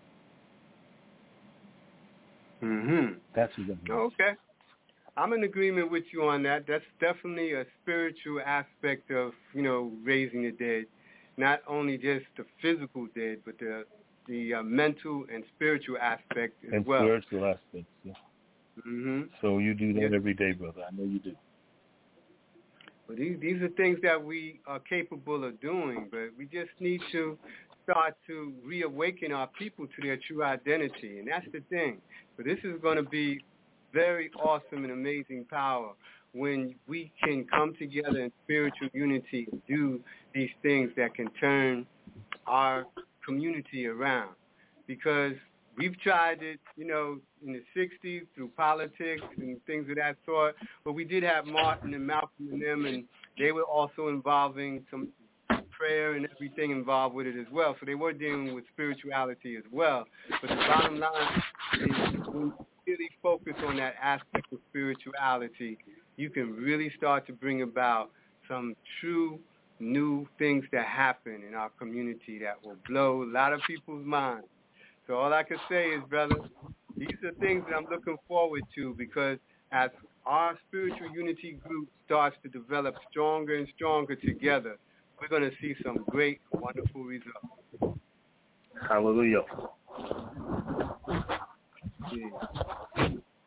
Mm-hmm. That's a resurrection. Okay. I'm in agreement with you on that. That's definitely a spiritual aspect of, you know, raising the dead. Not only just the physical dead, but the the uh, mental and spiritual aspect as and well. And spiritual aspects, yeah. Mm-hmm. So you do that yes. every day, brother. I know you do. Well, these, these are things that we are capable of doing, but we just need to start to reawaken our people to their true identity, and that's the thing. But this is going to be very awesome and amazing power when we can come together in spiritual unity and do these things that can turn our community around. Because we've tried it, you know, in the sixties through politics and things of that sort, but we did have Martin and Malcolm and them, and they were also involving some prayer and everything involved with it as well. So they were dealing with spirituality as well. But the bottom line is when you really focus on that aspect of spirituality, you can really start to bring about some true new things that happen in our community that will blow a lot of people's minds. So all I can say is, brother, these are things that I'm looking forward to, because as our spiritual unity group starts to develop stronger and stronger together, we're going to see some great, wonderful results. Hallelujah. Yeah.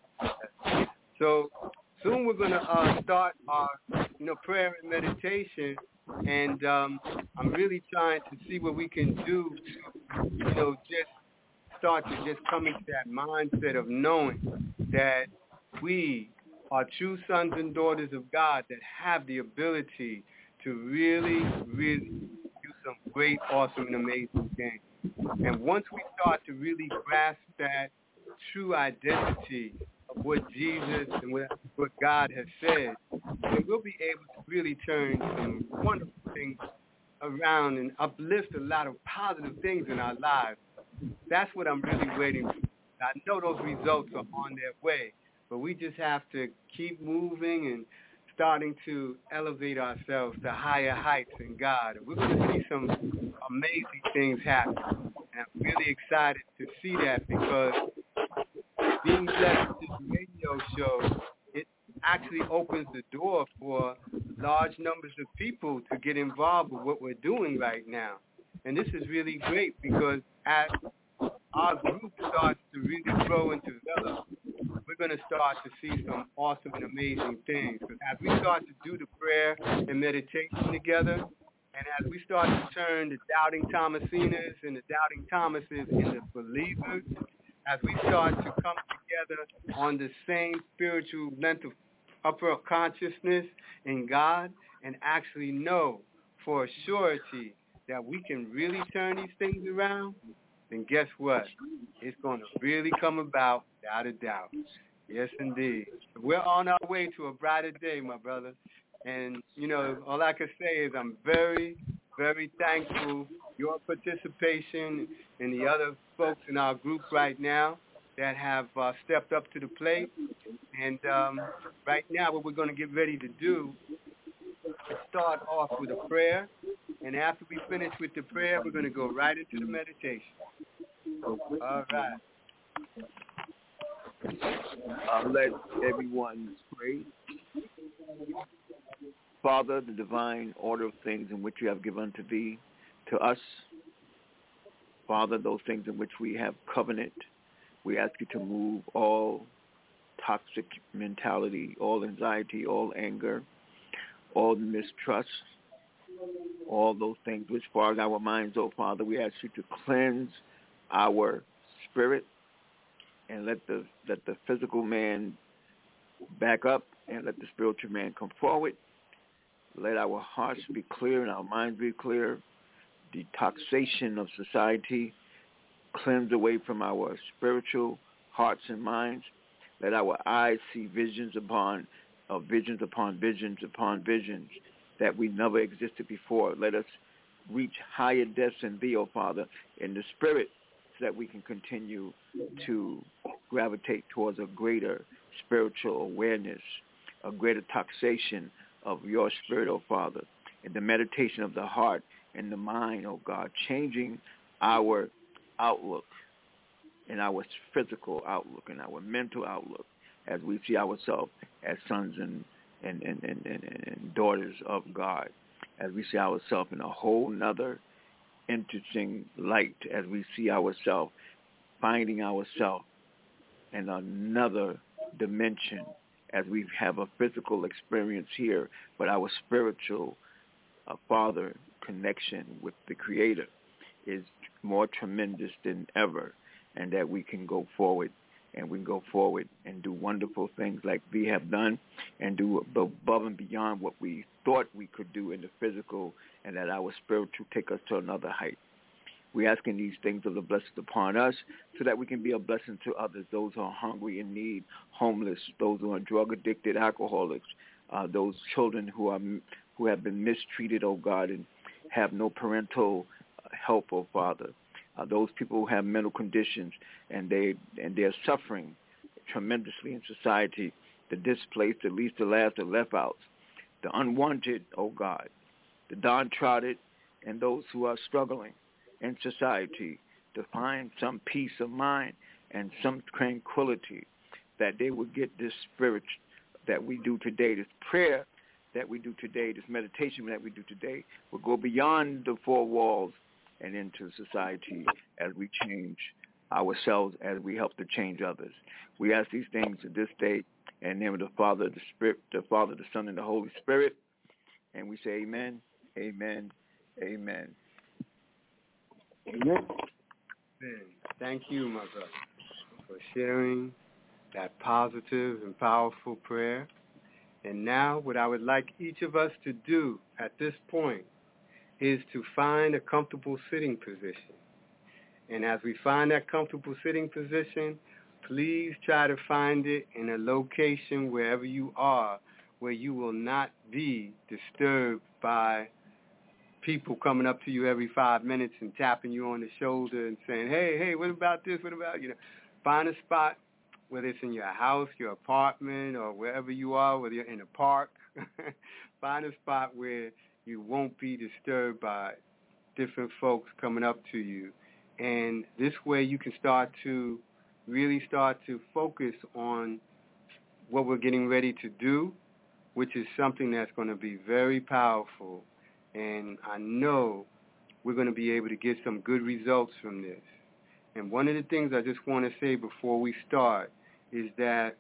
So soon we're going to uh, start our, you know, prayer and meditation, and um, I'm really trying to see what we can do to, you know, just start to just come into that mindset of knowing that we are true sons and daughters of God that have the ability to really, really do some great, awesome, and amazing things. And once we start to really grasp that true identity of what Jesus and what, what God has said, then we'll be able to really turn some wonderful things around and uplift a lot of positive things in our lives. That's what I'm really waiting for. I know those results are on their way, but we just have to keep moving and starting to elevate ourselves to higher heights in God. We're going to see some amazing things happen. And I'm really excited to see that, because being blessed with this radio show, it actually opens the door for large numbers of people to get involved with what we're doing right now. And this is really great, because as our group starts to really grow and develop, we're going to start to see some awesome and amazing things. Because as we start to do the prayer and meditation together, and as we start to turn the doubting Thomasiners and the doubting Thomases into believers, as we start to come together on the same spiritual length of upper consciousness in God, and actually know for a surety that we can really turn these things around, then guess what? It's going to really come about without a doubt. Yes, indeed. We're on our way to a brighter day, my brother. And, you know, all I can say is I'm very, very thankful for your participation and the other folks in our group right now that have uh, stepped up to the plate. And um, right now what we're going to get ready to do is start off with a prayer. And after we finish with the prayer, we're going to go right into the meditation. All right. Uh, let everyone pray. Father, the divine order of things in which you have given to thee, to us, Father, those things in which we have covenant, we ask you to move all toxic mentality, all anxiety, all anger, all mistrust, all those things which fog our minds, oh Father. We ask you to cleanse our spirit and let the let the physical man back up and let the spiritual man come forward. Let our hearts be clear and our minds be clear. Detoxation of society, cleanse away from our spiritual hearts and minds. Let our eyes see visions upon uh, visions upon visions upon visions that we never existed before. Let us reach higher depths in thee, O Father, in the spirit, so that we can continue to gravitate towards a greater spiritual awareness, a greater taxation of your spirit, O Father, in the meditation of the heart and the mind, O God, changing our outlook and our physical outlook and our mental outlook as we see ourselves as sons and, and, and, and, and, and daughters of God, as we see ourselves in a whole nother interesting light, as we see ourselves finding ourselves in another dimension, as we have a physical experience here, but our spiritual uh, Father connection with the Creator is more tremendous than ever, and that we can go forward and we can go forward and do wonderful things like we have done and do above and beyond what we thought we could do in the physical, and that our spiritual take us to another height. We're asking these things of the blessings upon us so that we can be a blessing to others, those who are hungry and need, homeless, those who are drug-addicted, alcoholics, uh, those children who are who have been mistreated, oh God, and have no parental help, oh Father. Uh, those people who have mental conditions and they and they're suffering tremendously in society, the displaced, the least, the last, the left out, the unwanted, oh God, the downtrodden, and those who are struggling in society to find some peace of mind and some tranquility, that they would get this spirit that we do today, this prayer that we do today, this meditation that we do today, will go beyond the four walls and into society as we change ourselves, as we help to change others. We ask these things at this day in the name of the Father, the Spirit, the Father, the Son, and the Holy Spirit. And we say amen, amen, amen. Amen. Thank you, my brother, for sharing that positive and powerful prayer. And now what I would like each of us to do at this point is to find a comfortable sitting position. And as we find that comfortable sitting position, please try to find it in a location wherever you are where you will not be disturbed by people coming up to you every five minutes and tapping you on the shoulder and saying, hey, hey, what about this? What about, you know, find a spot, whether it's in your house, your apartment, or wherever you are, whether you're in a park. Find a spot where you won't be disturbed by different folks coming up to you. And this way you can start to really start to focus on what we're getting ready to do, which is something that's going to be very powerful. And I know we're going to be able to get some good results from this. And one of the things I just want to say before we start is that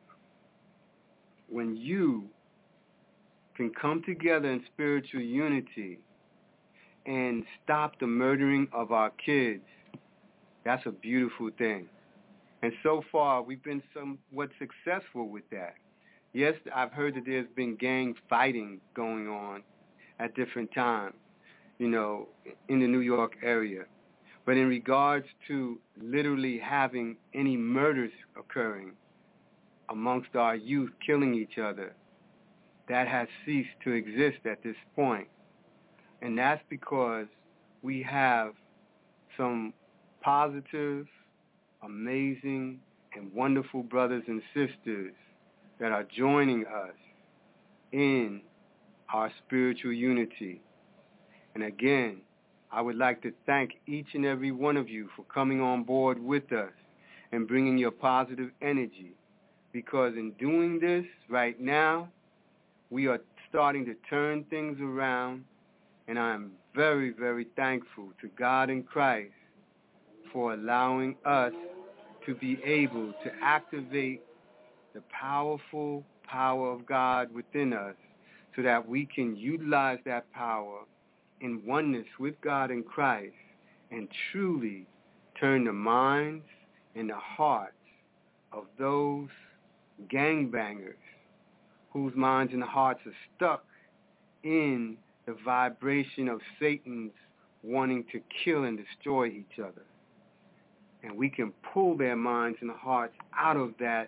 when you can come together in spiritual unity and stop the murdering of our kids, that's a beautiful thing. And so far, we've been somewhat successful with that. Yes, I've heard that there's been gang fighting going on at different times, you know, in the New York area. But in regards to literally having any murders occurring amongst our youth killing each other, that has ceased to exist at this point. And that's because we have some positive, amazing, and wonderful brothers and sisters that are joining us in our spiritual unity. And again, I would like to thank each and every one of you for coming on board with us and bringing your positive energy because in doing this right now, we are starting to turn things around, and I'm very, very thankful to God in Christ for allowing us to be able to activate the powerful power of God within us so that we can utilize that power in oneness with God in Christ and truly turn the minds and the hearts of those gangbangers whose minds and hearts are stuck in the vibration of Satan's wanting to kill and destroy each other. And we can pull their minds and hearts out of that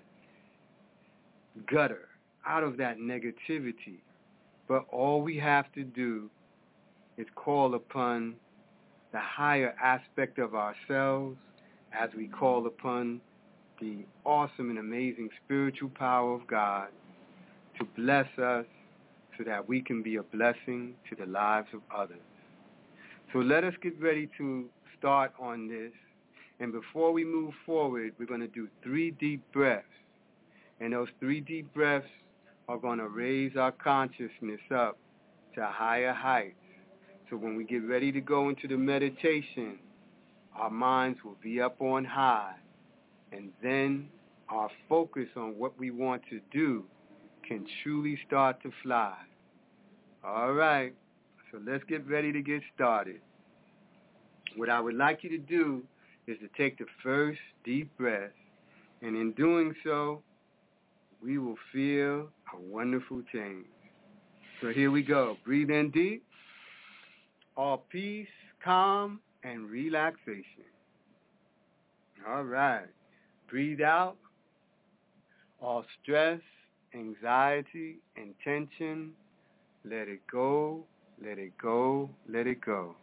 gutter, out of that negativity. But all we have to do is call upon the higher aspect of ourselves as we call upon the awesome and amazing spiritual power of God to bless us so that we can be a blessing to the lives of others. So let us get ready to start on this. And before we move forward, we're going to do three deep breaths. And those three deep breaths are going to raise our consciousness up to higher heights. So when we get ready to go into the meditation, our minds will be up on high. And then our focus on what we want to do can truly start to fly. All right, so let's get ready to get started. What I would like you to do is to take the first deep breath, and in doing so, we will feel a wonderful change. So here we go. Breathe in deep. All peace, calm, and relaxation. All right. Breathe out. All stress, anxiety, and tension. Let it go, let it go, let it go.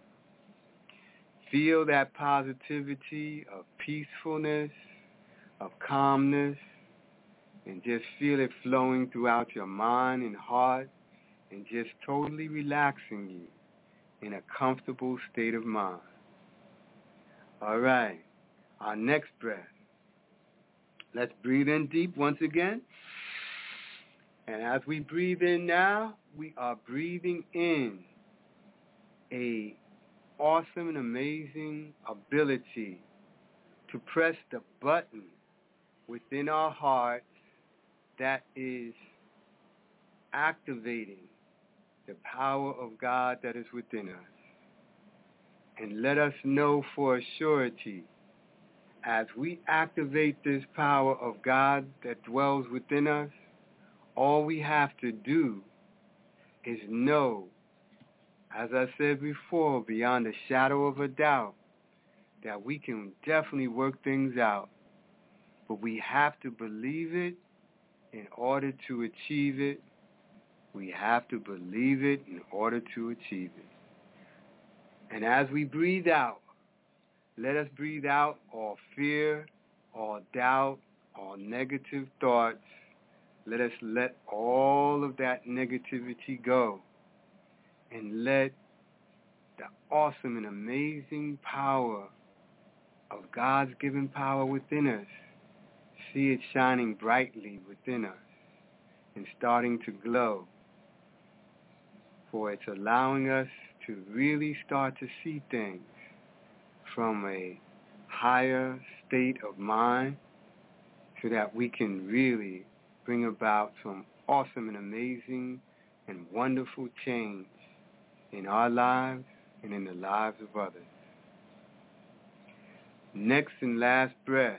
Feel that positivity of peacefulness, of calmness, and just feel it flowing throughout your mind and heart and just totally relaxing you in a comfortable state of mind. All right, our next breath. Let's breathe in deep once again. And as we breathe in now, we are breathing in a awesome and amazing ability to press the button within our hearts that is activating the power of God that is within us. And let us know for a surety, as we activate this power of God that dwells within us, all we have to do is know, as I said before, beyond a shadow of a doubt, that we can definitely work things out. But we have to believe it in order to achieve it. We have to believe it in order to achieve it. And as we breathe out, let us breathe out all fear, all doubt, all negative thoughts. Let us let all of that negativity go and let the awesome and amazing power of God's given power within us, see it shining brightly within us and starting to glow. For it's allowing us to really start to see things from a higher state of mind so that we can really bring about some awesome and amazing and wonderful change in our lives and in the lives of others. Next and last breath.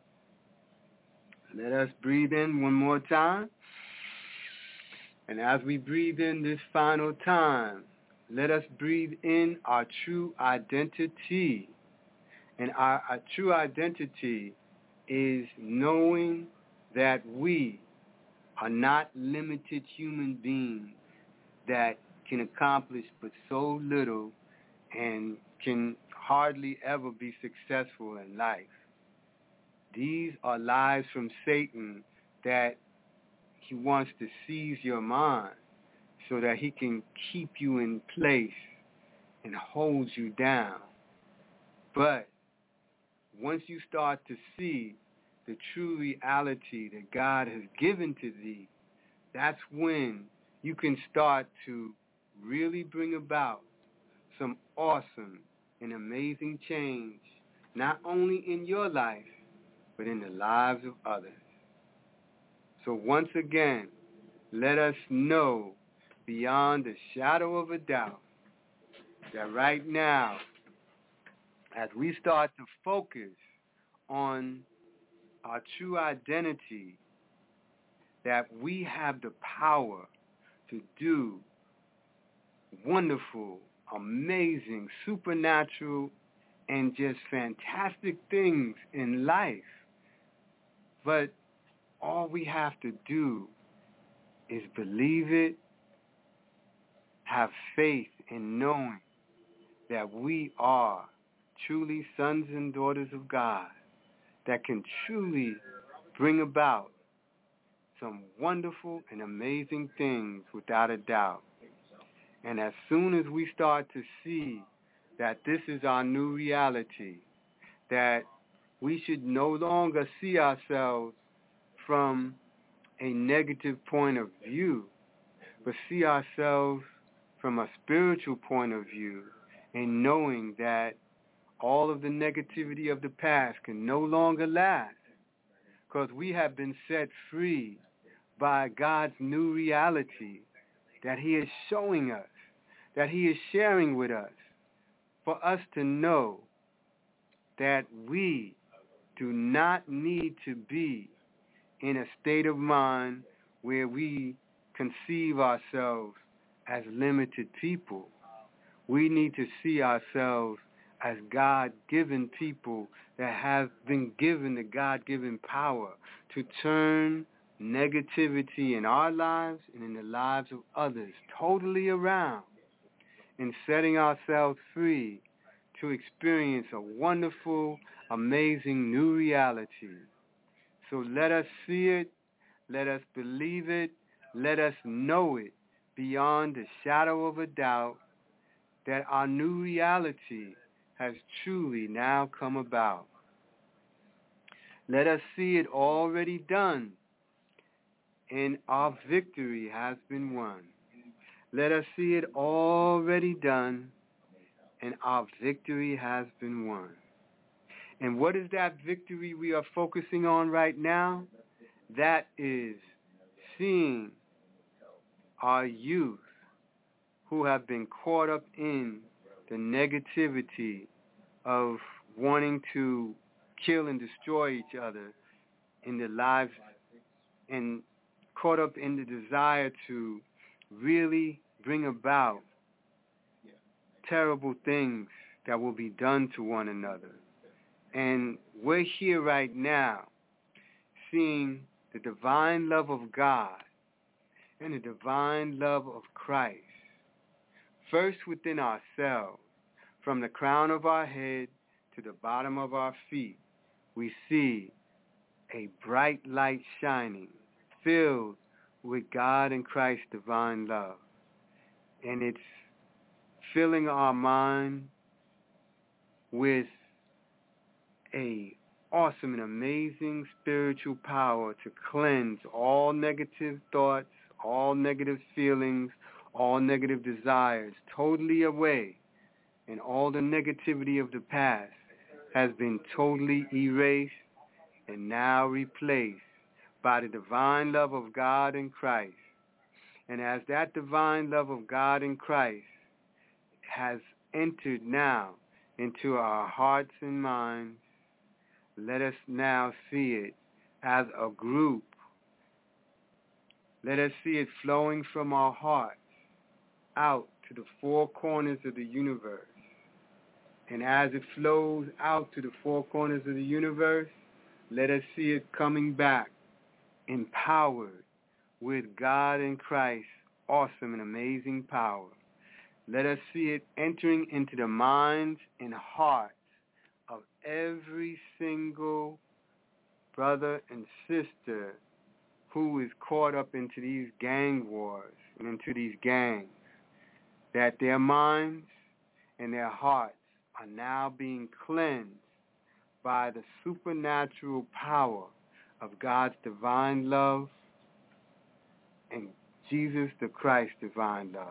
Let us breathe in one more time. And as we breathe in this final time, let us breathe in our true identity. And our, our true identity is knowing that we are not limited human beings that can accomplish but so little and can hardly ever be successful in life. These are lies from Satan that he wants to seize your mind so that he can keep you in place and hold you down. But once you start to see the true reality that God has given to thee, that's when you can start to really bring about some awesome and amazing change, not only in your life, but in the lives of others. So once again, let us know beyond the shadow of a doubt that right now, as we start to focus on our true identity, that we have the power to do wonderful, amazing, supernatural, and just fantastic things in life. But all we have to do is believe it, have faith in knowing that we are truly sons and daughters of God that can truly bring about some wonderful and amazing things without a doubt. And as soon as we start to see that this is our new reality, that we should no longer see ourselves from a negative point of view, but see ourselves from a spiritual point of view, and knowing that all of the negativity of the past can no longer last, because we have been set free by God's new reality that he is showing us, that he is sharing with us, for us to know that we do not need to be in a state of mind where we conceive ourselves as limited people. We need to see ourselves as God-given people that have been given the God-given power to turn negativity in our lives and in the lives of others totally around, and setting ourselves free to experience a wonderful, amazing new reality. So let us see it, let us believe it, let us know it beyond the shadow of a doubt that our new reality has truly now come about. Let us see it already done, and our victory has been won. Let us see it already done, and our victory has been won. And what is that victory we are focusing on right now? That is seeing our youth who have been caught up in the negativity of wanting to kill and destroy each other in their lives, and caught up in the desire to really bring about terrible things that will be done to one another. And we're here right now seeing the divine love of God and the divine love of Christ first within ourselves. From the crown of our head to the bottom of our feet, we see a bright light shining, filled with God and Christ's divine love. And it's filling our mind with a awesome and amazing spiritual power to cleanse all negative thoughts, all negative feelings, all negative desires totally away. And all the negativity of the past has been totally erased and now replaced by the divine love of God in Christ. And as that divine love of God in Christ has entered now into our hearts and minds, let us now see it as a group. Let us see it flowing from our hearts out to the four corners of the universe. And as it flows out to the four corners of the universe, let us see it coming back, empowered with God and Christ's awesome and amazing power. Let us see it entering into the minds and hearts of every single brother and sister who is caught up into these gang wars and into these gangs, that their minds and their hearts are now being cleansed by the supernatural power of God's divine love and Jesus the Christ divine love.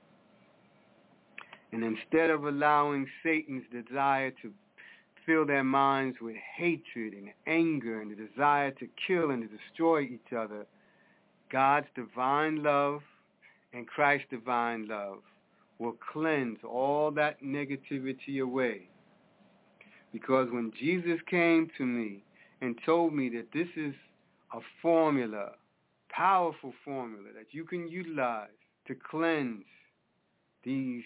And instead of allowing Satan's desire to fill their minds with hatred and anger and the desire to kill and to destroy each other, God's divine love and Christ's divine love will cleanse all that negativity away. Because when Jesus came to me and told me that this is a formula, powerful formula that you can utilize to cleanse these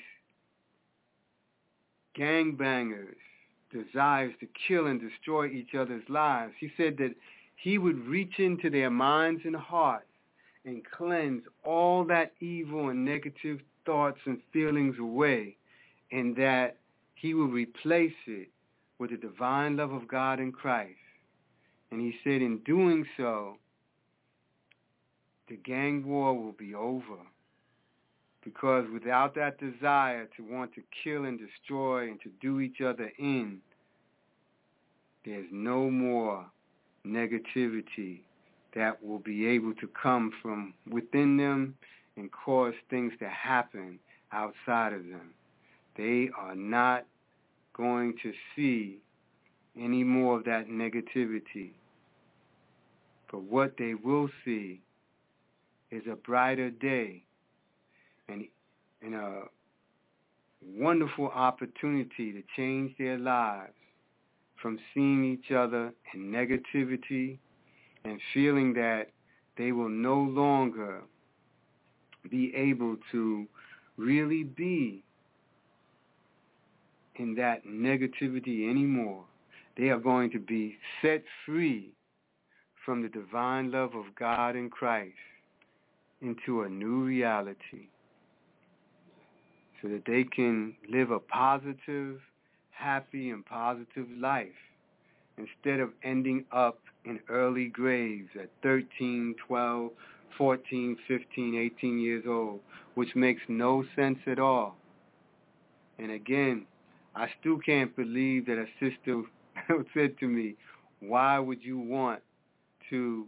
gangbangers' desires to kill and destroy each other's lives, he said that he would reach into their minds and hearts and cleanse all that evil and negative thoughts and feelings away, and that he will replace it with the divine love of God in Christ. And he said in doing so, the gang war will be over. Because without that desire to want to kill and destroy and to do each other in, there's no more negativity that will be able to come from within them and cause things to happen outside of them. They are not going to see any more of that negativity. But what they will see is a brighter day and, and a wonderful opportunity to change their lives from seeing each other in negativity and feeling that they will no longer be able to really be in that negativity anymore. They are going to be set free from the divine love of God in Christ into a new reality so that they can live a positive, happy, and positive life instead of ending up in early graves at thirteen, twelve, fourteen, fifteen, eighteen years old, which makes no sense at all. And again, I still can't believe that a sister said to me, why would you want to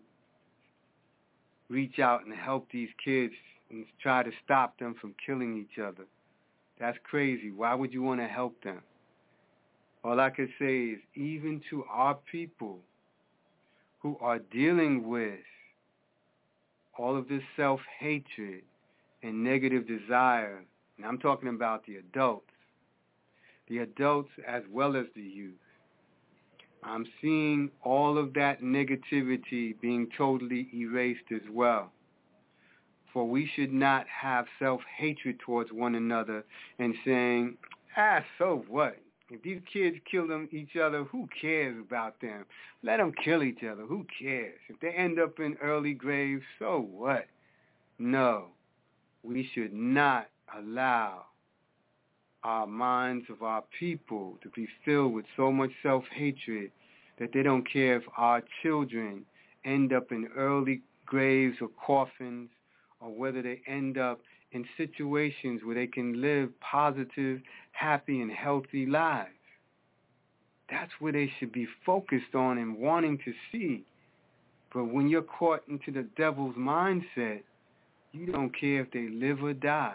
reach out and help these kids and try to stop them from killing each other? That's crazy. Why would you want to help them? All I can say is, even to our people who are dealing with all of this self-hatred and negative desire, and I'm talking about the adults, the adults as well as the youth, I'm seeing all of that negativity being totally erased as well. For we should not have self-hatred towards one another and saying, ah, so what? If these kids kill them each other, who cares about them? Let them kill each other. Who cares? If they end up in early graves, so what? No, we should not allow our minds of our people to be filled with so much self-hatred that they don't care if our children end up in early graves or coffins, or whether they end up in situations where they can live positive, happy, and healthy lives. That's where they should be focused on and wanting to see. But when you're caught into the devil's mindset, you don't care if they live or die.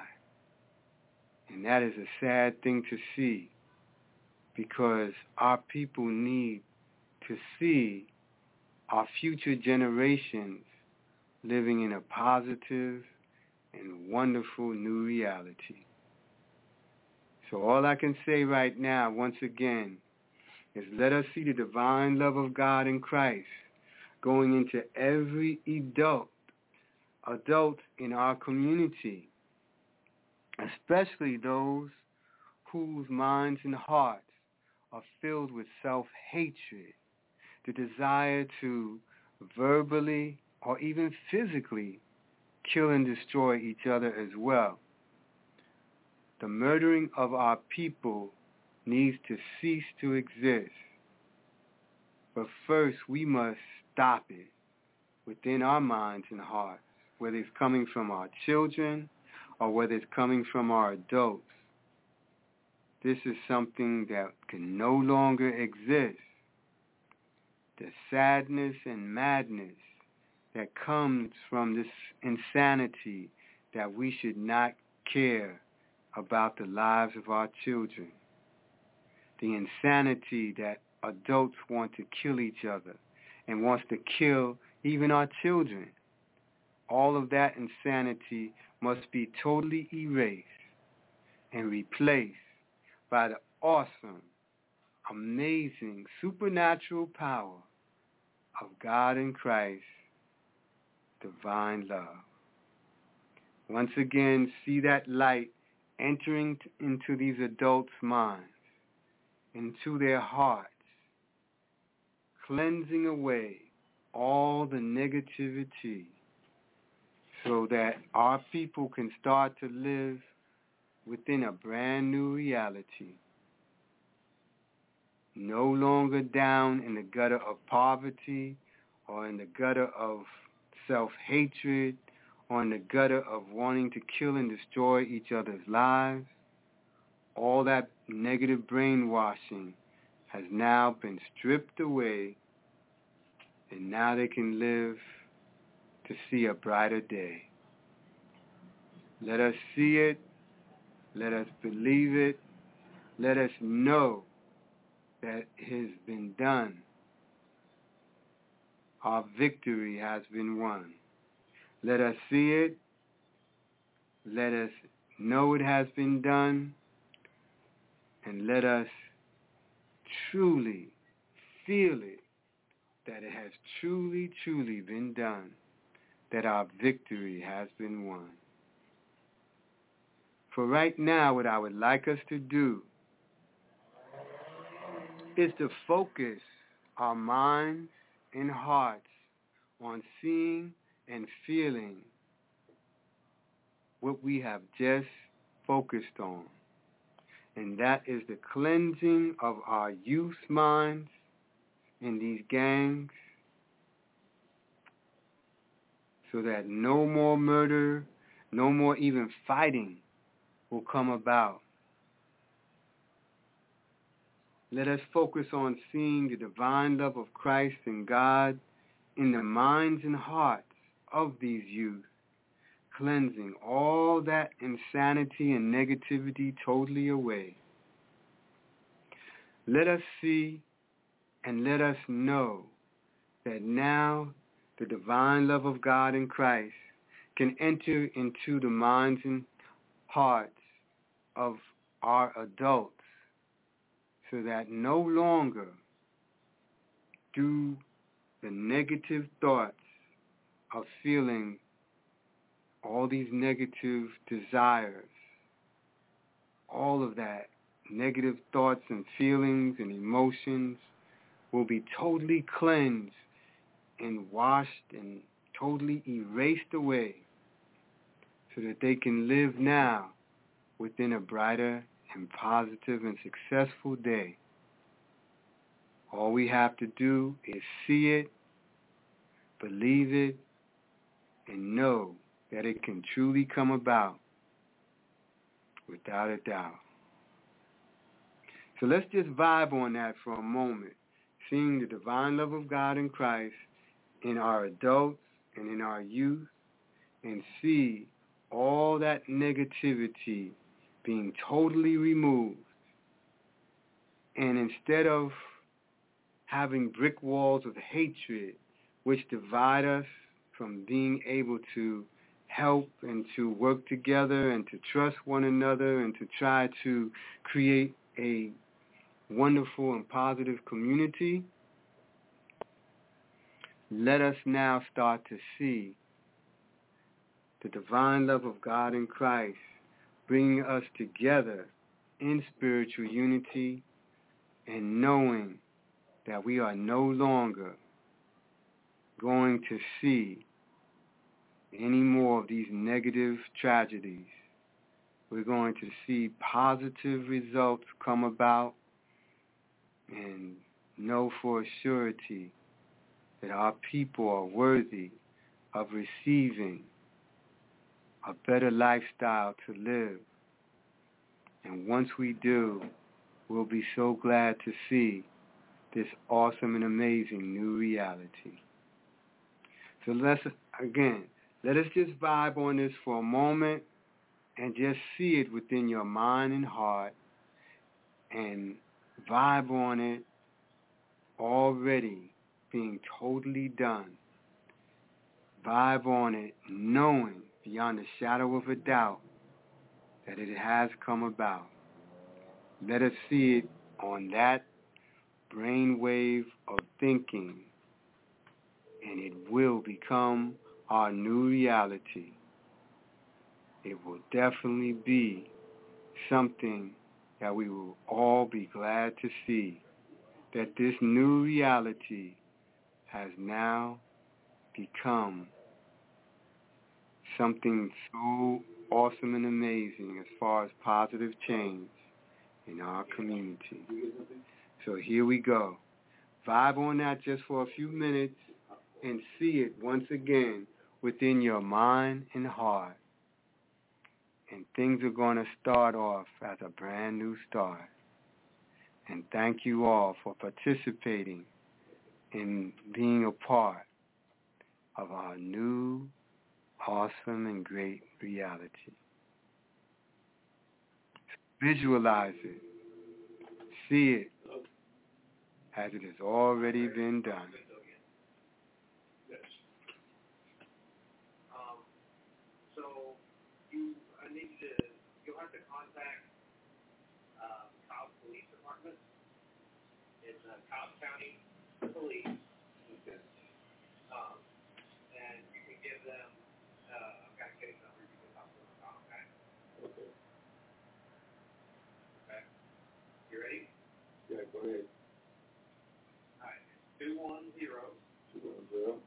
And that is a sad thing to see, because our people need to see our future generations living in a positive and wonderful new reality. So all I can say right now, once again, is let us see the divine love of God in Christ going into every adult, adult in our community, especially those whose minds and hearts are filled with self-hatred, the desire to verbally or even physically kill and destroy each other as well. The murdering of our people needs to cease to exist. But first, we must stop it within our minds and hearts, whether it's coming from our children or whether it's coming from our adults. This is something that can no longer exist. the sadness and madness that comes from this insanity that we should not care about the lives of our children. The insanity that adults want to kill each other and wants to kill even our children. All of that insanity must be totally erased and replaced by the awesome, amazing, supernatural power of God in Christ, divine love. Once again, see that light entering t- into these adults' minds, into their hearts, cleansing away all the negativity so that our people can start to live within a brand new reality. No longer down in the gutter of poverty or in the gutter of self-hatred or in the gutter of wanting to kill and destroy each other's lives. All that negative brainwashing has now been stripped away, and now they can live to see a brighter day. Let us see it. Let us believe it. Let us know that it has been done. Our victory has been won. Let us see it. Let us know it has been done. And let us truly feel it, that it has truly, truly been done, that our victory has been won. For right now, what I would like us to do is to focus our minds and hearts on seeing and feeling what we have just focused on. And that is the cleansing of our youth minds in these gangs so that no more murder, no more even fighting will come about. Let us focus on seeing the divine love of Christ and God in the minds and hearts of these youth, cleansing all that insanity and negativity totally away. Let us see and let us know that now the divine love of God in Christ can enter into the minds and hearts of our adults so that no longer do the negative thoughts of feeling all these negative desires, all of that negative thoughts and feelings and emotions will be totally cleansed and washed and totally erased away so that they can live now within a brighter and positive and successful day. All we have to do is see it, believe it, and know that it can truly come about without a doubt. So let's just vibe on that for a moment, seeing the divine love of God in Christ in our adults and in our youth, and see all that negativity being totally removed. And instead of having brick walls of hatred which divide us from being able to help and to work together and to trust one another and to try to create a wonderful and positive community, let us now start to see the divine love of God in Christ bringing us together in spiritual unity and knowing that we are no longer going to see any more of these negative tragedies. We're going to see positive results come about and know for a surety that our people are worthy of receiving a better lifestyle to live. And once we do, we'll be so glad to see this awesome and amazing new reality. So let's, again, let us just vibe on this for a moment and just see it within your mind and heart and vibe on it already being totally done. Vibe on it knowing beyond a shadow of a doubt that it has come about. Let us see it on that brainwave of thinking, and it will become our new reality. It will definitely be something that we will all be glad to see, that this new reality has now become something so awesome and amazing as far as positive change in our community. So here we go. Vibe on that just for a few minutes and see it once again within your mind and heart. And things are going to start off as a brand new start. And thank you all for participating in being a part of our new, awesome, and great reality. Visualize it. See it as it has already been done. Um, so you, I need to, you'll have to contact uh, Cobb Police Department. It's uh, Cobb County Police. Okay. Um, and you can give them, uh, I've got a case number, you can talk to them about, okay? Okay. Okay. You ready? Yeah, go ahead. All right. Two one zero. Two one zero.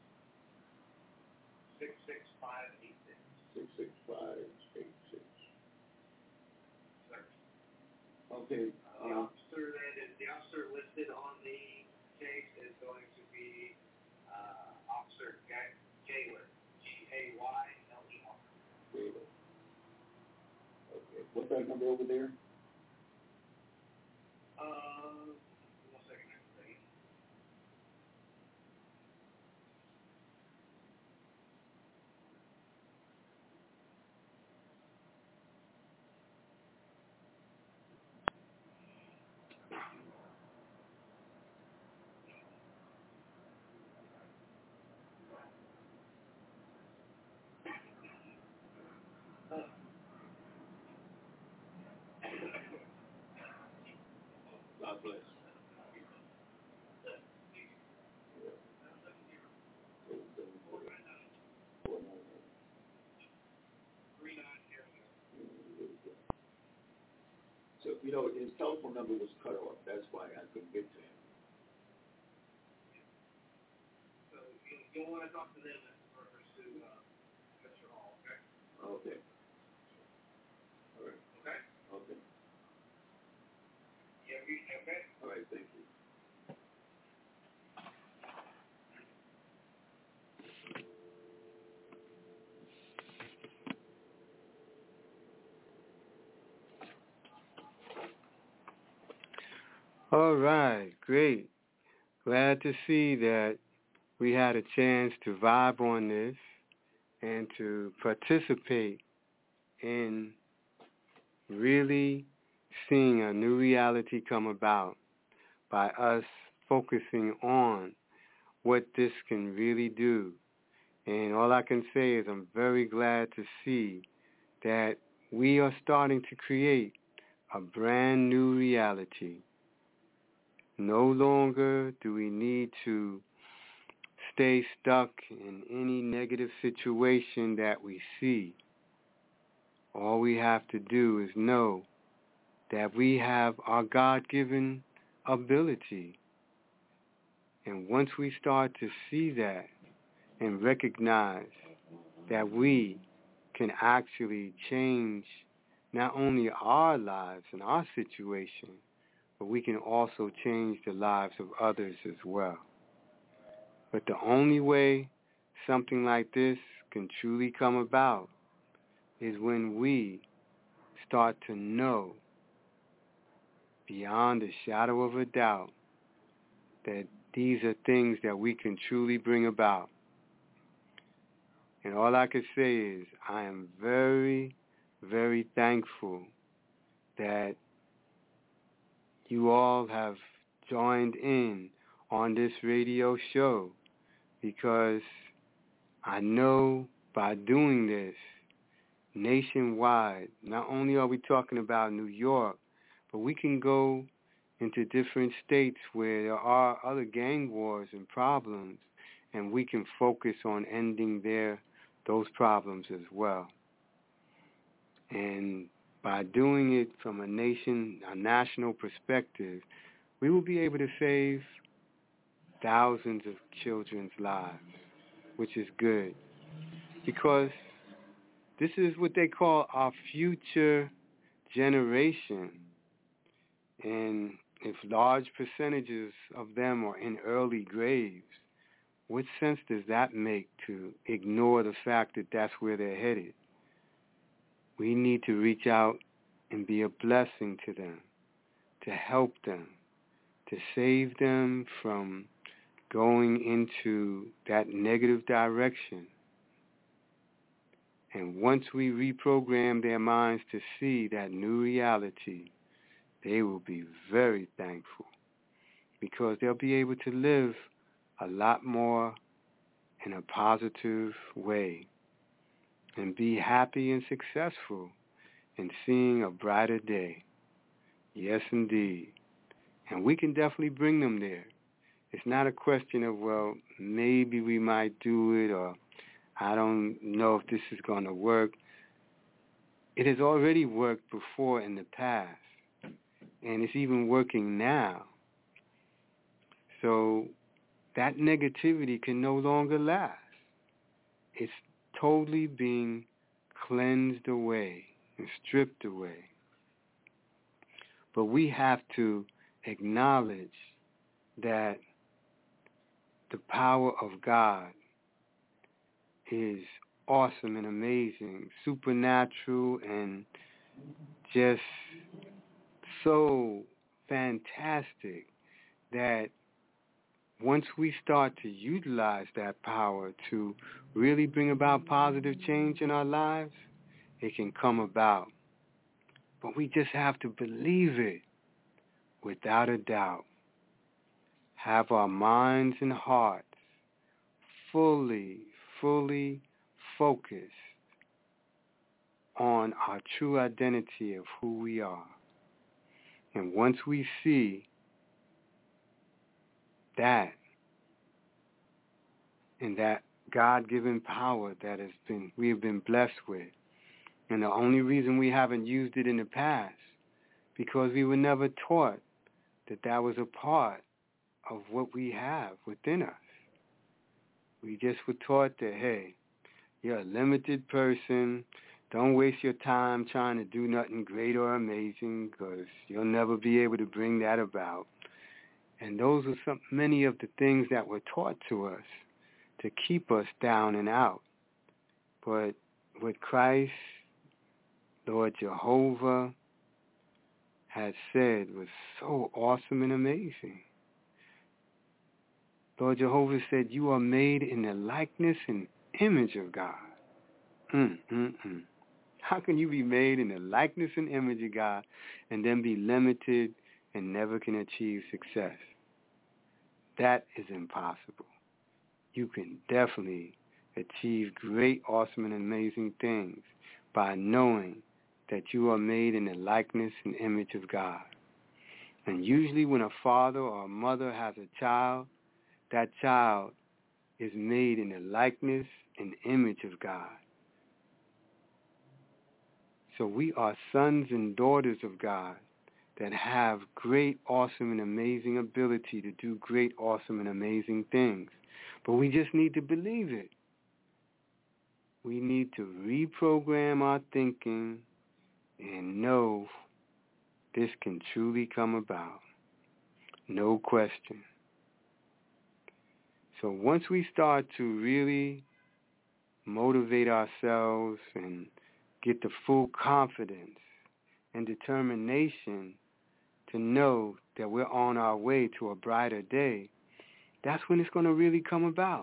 Six six five eight six. Six six five eight six. Sir. Okay. The Um, officer that is, the officer listed on the case is going to be uh, Officer Gaylor, G A Y L E R. Gaylor. Okay. What's that number over there? Uh, one second, I can tell you. God bless. So, you know, his telephone number was cut off. That's why I couldn't get to him. So you, you'll want to talk to them in regards to uh, Mister Hall, okay? Okay. All right. Okay? Okay. Yeah, you, okay? All right, thank you. All right, great. Glad to see that we had a chance to vibe on this and to participate in really seeing a new reality come about by us focusing on what this can really do. And all I can say is I'm very glad to see that we are starting to create a brand new reality. No longer do we need to stay stuck in any negative situation that we see. All we have to do is know that we have our God-given ability. And once we start to see that and recognize that we can actually change not only our lives and our situation, but we can also change the lives of others as well. But the only way something like this can truly come about is when we start to know beyond a shadow of a doubt that these are things that we can truly bring about. And all I can say is I am very, very thankful that you all have joined in on this radio show, because I know by doing this nationwide, not only are we talking about New York, but we can go into different states where there are other gang wars and problems, and we can focus on ending their those problems as well. And by doing it from a nation, a national perspective, we will be able to save thousands of children's lives, which is good, because this is what they call our future generation. And if large percentages of them are in early graves, what sense does that make to ignore the fact that that's where they're headed? We need to reach out and be a blessing to them, to help them, to save them from going into that negative direction. And once we reprogram their minds to see that new reality, they will be very thankful, because they'll be able to live a lot more in a positive way and be happy and successful in seeing a brighter day. Yes, indeed. And we can definitely bring them there. It's not a question of, well, maybe we might do it, or I don't know if this is going to work. It has already worked before in the past, and it's even working now. So that negativity can no longer last. It's totally being cleansed away and stripped away. But we have to acknowledge that the power of God is awesome and amazing, supernatural, and just so fantastic that once we start to utilize that power to really bring about positive change in our lives, it can come about. But we just have to believe it without a doubt. Have our minds and hearts fully, fully focused on our true identity of who we are. And once we see that, and that God-given power that has been we have been blessed with, and the only reason we haven't used it in the past, because we were never taught that that was a part of what we have within us. We just were taught that, hey, you're a limited person. Don't waste your time trying to do nothing great or amazing, because you'll never be able to bring that about. And those are some, many of the things that were taught to us to keep us down and out. But what Christ, Lord Jehovah, had said was so awesome and amazing. Lord Jehovah said, you are made in the likeness and image of God. Mm, mm, mm. How can you be made in the likeness and image of God and then be limited and never can achieve success? That is impossible. You can definitely achieve great, awesome, and amazing things by knowing that you are made in the likeness and image of God. And usually when a father or a mother has a child, that child is made in the likeness and image of God. So we are sons and daughters of God that have great, awesome, and amazing ability to do great, awesome, and amazing things. But we just need to believe it. We need to reprogram our thinking and know this can truly come about. No question. So once we start to really motivate ourselves and get the full confidence and determination to know that we're on our way to a brighter day, that's when it's going to really come about.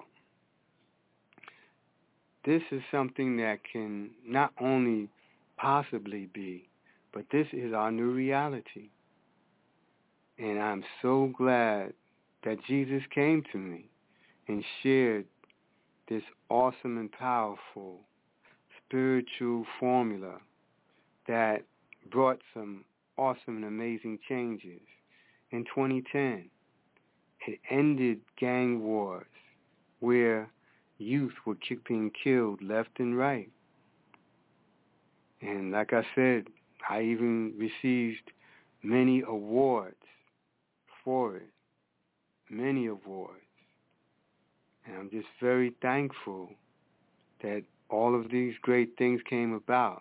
This is something that can not only possibly be, but this is our new reality. And I'm so glad that Jesus came to me and shared this awesome and powerful spiritual formula that brought some awesome and amazing changes. In twenty ten, it ended gang wars where youth were being killed left and right. And like I said, I even received many awards for it, many awards. And I'm just very thankful that all of these great things came about.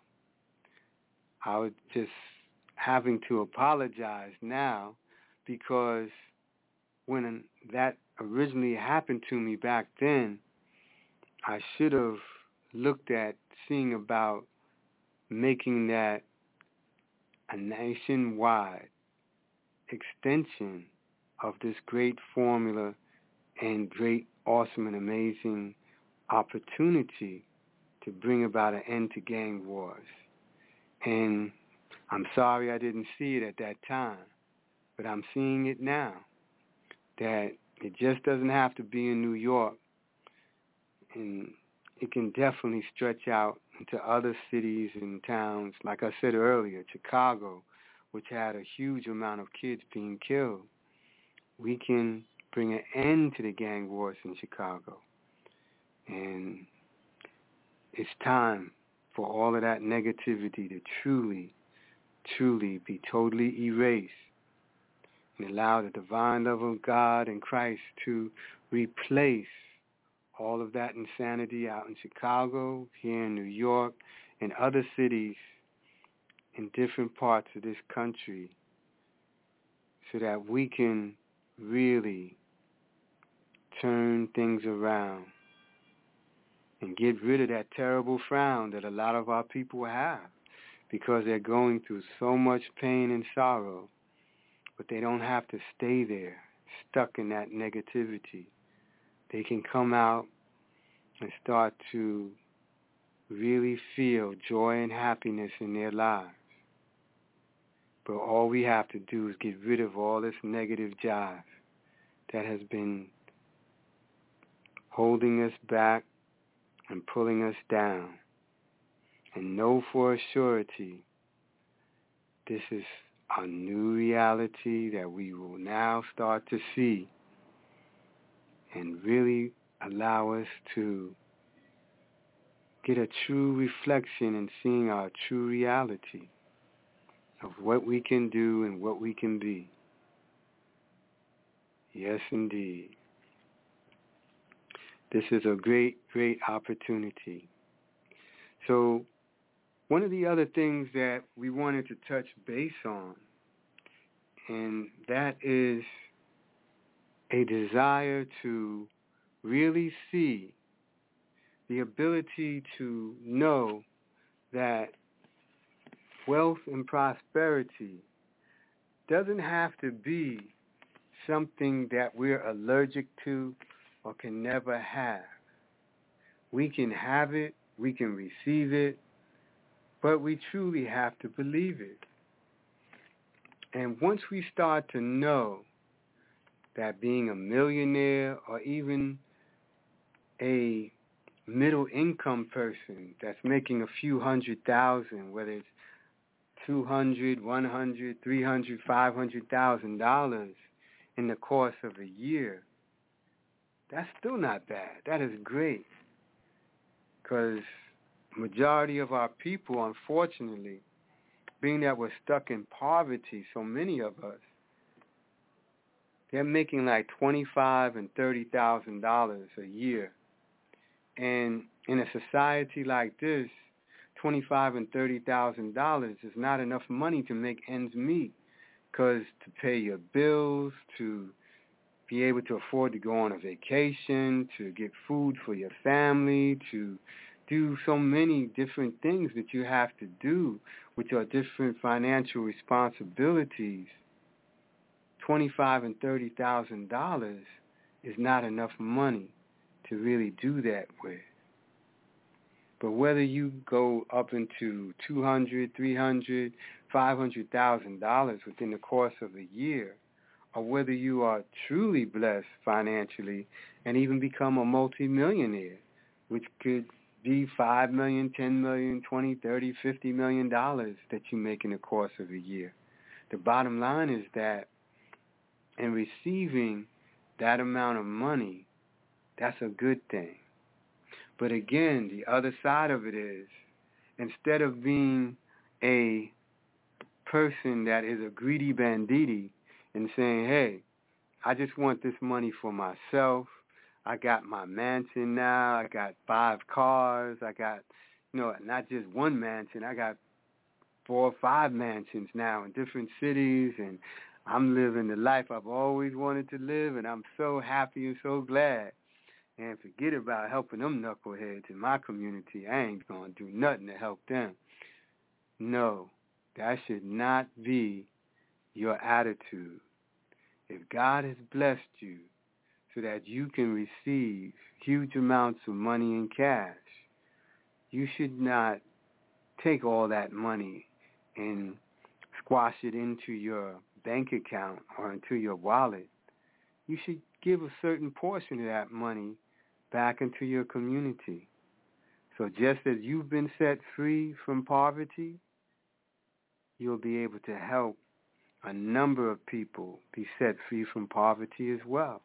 I was just having to apologize now because when that originally happened to me back then, I should have looked at seeing about making that a nationwide extension of this great formula and great, awesome, and amazing opportunity to bring about an end to gang wars. And I'm sorry I didn't see it at that time, but I'm seeing it now, that it just doesn't have to be in New York, and it can definitely stretch out into other cities and towns. Like I said earlier, Chicago, which had a huge amount of kids being killed. We can bring an end to the gang wars in Chicago. And it's time for all of that negativity to truly, truly be totally erased and allow the divine love of God and Christ to replace all of that insanity out in Chicago, here in New York, and other cities in different parts of this country, so that we can really turn things around and get rid of that terrible frown that a lot of our people have, because they're going through so much pain and sorrow, but they don't have to stay there, stuck in that negativity. They can come out and start to really feel joy and happiness in their lives. But all we have to do is get rid of all this negative jive that has been holding us back and pulling us down. And know for a surety, this is a new reality that we will now start to see and really allow us to get a true reflection in seeing our true reality of what we can do and what we can be. Yes, indeed. This is a great, great opportunity. So one of the other things that we wanted to touch base on, and that is a desire to really see the ability to know that wealth and prosperity doesn't have to be something that we're allergic to or can never have. We can have it, we can receive it, but we truly have to believe it. And once we start to know that being a millionaire or even a middle income person that's making a few hundred thousand, whether it's two hundred, one hundred, three hundred, five hundred thousand dollars in the course of a year, that's still not bad. That is great, because majority of our people, unfortunately, being that we're stuck in poverty, so many of us, they're making like twenty-five and thirty thousand dollars a year. And in a society like this, twenty-five and thirty thousand dollars is not enough money to make ends meet, because to pay your bills, to be able to afford to go on a vacation, to get food for your family, to do so many different things that you have to do, which are different financial responsibilities. twenty-five and thirty thousand dollars is not enough money to really do that with. But whether you go up into two hundred, three hundred, five hundred thousand dollars within the course of a year, or whether you are truly blessed financially and even become a multimillionaire, which could be five million, ten million, twenty, thirty, fifty million dollars that you make in the course of a year. The bottom line is that in receiving that amount of money, that's a good thing. But again, the other side of it is, instead of being a person that is a greedy banditti and saying, hey, I just want this money for myself. I got my mansion now. I got five cars. I got, you know, not just one mansion. I got four or five mansions now in different cities, and I'm living the life I've always wanted to live, and I'm so happy and so glad. And forget about helping them knuckleheads in my community. I ain't going to do nothing to help them. No, that should not be your attitude. If God has blessed you so that you can receive huge amounts of money in cash, you should not take all that money and squash it into your bank account or into your wallet. You should give a certain portion of that money back into your community. So just as you've been set free from poverty, you'll be able to help a number of people be set free from poverty as well.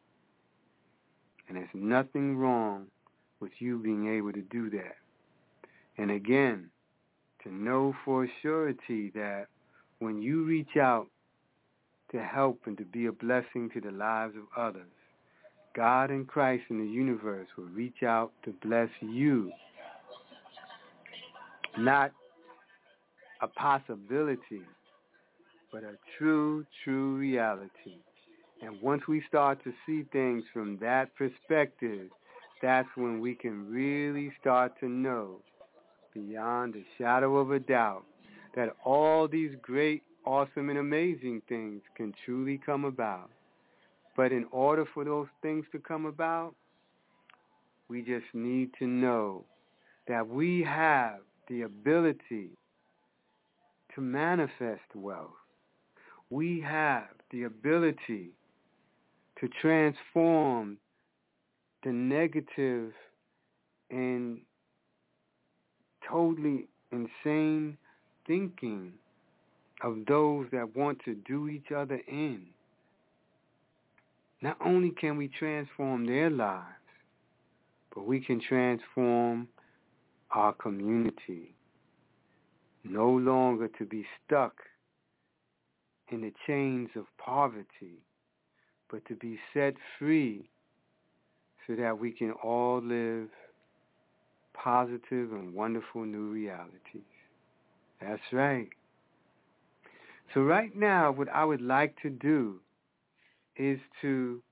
And there's nothing wrong with you being able to do that. And again, to know for a surety that when you reach out to help and to be a blessing to the lives of others, God and Christ in the universe will reach out to bless you. Not a possibility, but a true, true reality. And once we start to see things from that perspective, that's when we can really start to know, beyond a shadow of a doubt, that all these great, awesome, and amazing things can truly come about. But in order for those things to come about, we just need to know that we have the ability to manifest wealth. We have the ability to transform the negative and totally insane thinking of those that want to do each other in. Not only can we transform their lives, but we can transform our community. No longer to be stuck in the chains of poverty, but to be set free so that we can all live positive and wonderful new realities. That's right. So right now, what I would like to do is to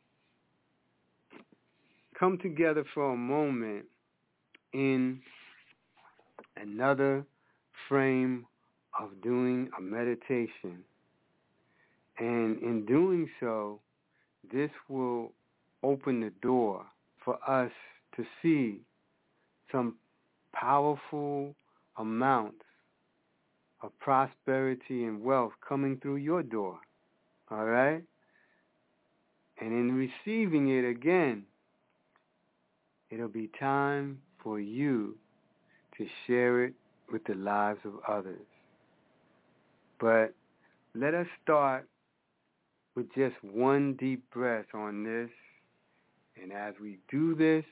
come together for a moment in another frame of doing a meditation. And in doing so, this will open the door for us to see some powerful amounts of prosperity and wealth coming through your door. All right? And in receiving it again, it'll be time for you to share it with the lives of others. But let us start with just one deep breath on this. And as we do this,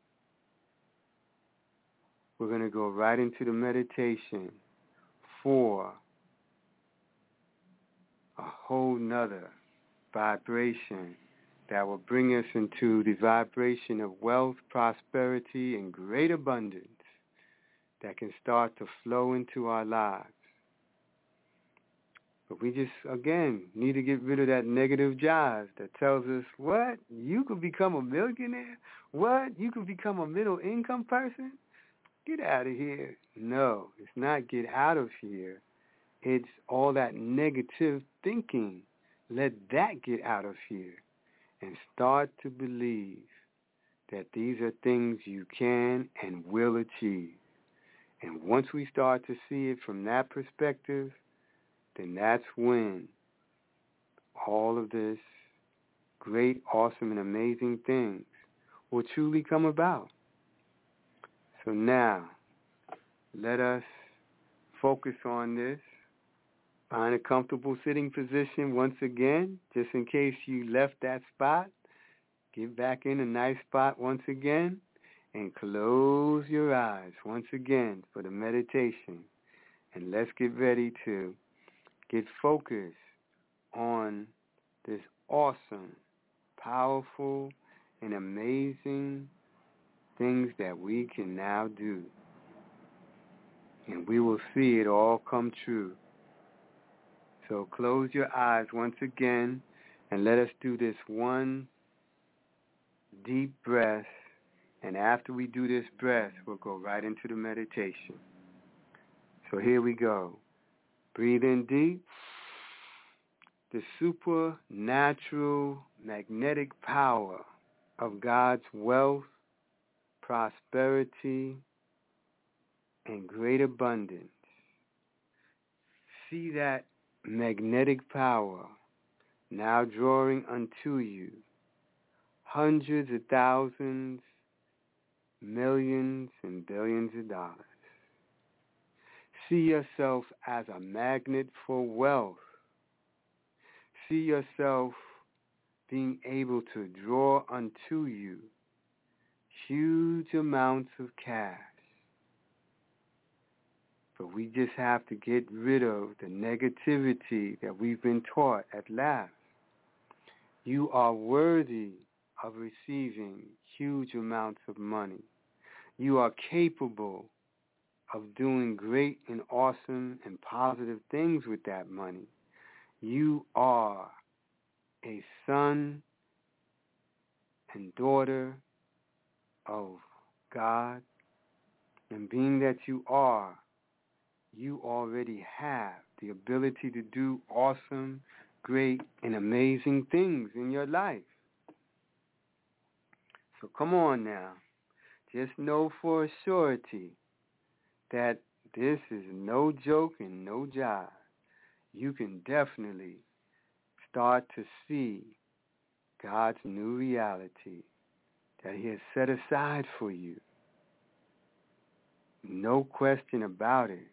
we're going to go right into the meditation for a whole nother vibration that will bring us into the vibration of wealth, prosperity, and great abundance that can start to flow into our lives. But we just, again, need to get rid of that negative jive that tells us, what? You could become a millionaire? What? You could become a middle income person? Get out of here. No, it's not get out of here. It's all that negative thinking let that get out of here and start to believe that these are things you can and will achieve. And once we start to see it from that perspective, then that's when all of this great, awesome, and amazing things will truly come about. So now, let us focus on this. Find a comfortable sitting position once again, just in case you left that spot. Get back in a nice spot once again, and close your eyes once again for the meditation. And let's get ready to get focused on this awesome, powerful, and amazing things that we can now do. And we will see it all come true. So close your eyes once again and let us do this one deep breath. And after we do this breath, we'll go right into the meditation. So here we go. Breathe in deep. The supernatural magnetic power of God's wealth, prosperity, and great abundance. See that magnetic power now drawing unto you hundreds of thousands, millions, and billions of dollars. See yourself as a magnet for wealth. See yourself being able to draw unto you huge amounts of cash. But we just have to get rid of the negativity that we've been taught at last. You are worthy of receiving huge amounts of money. You are capable of doing great and awesome and positive things with that money. You are a son and daughter of God, and being that you are, you already have the ability to do awesome, great, and amazing things in your life. So come on now. Just know for a surety that this is no joke and no jive. You can definitely start to see God's new reality that He has set aside for you. No question about it.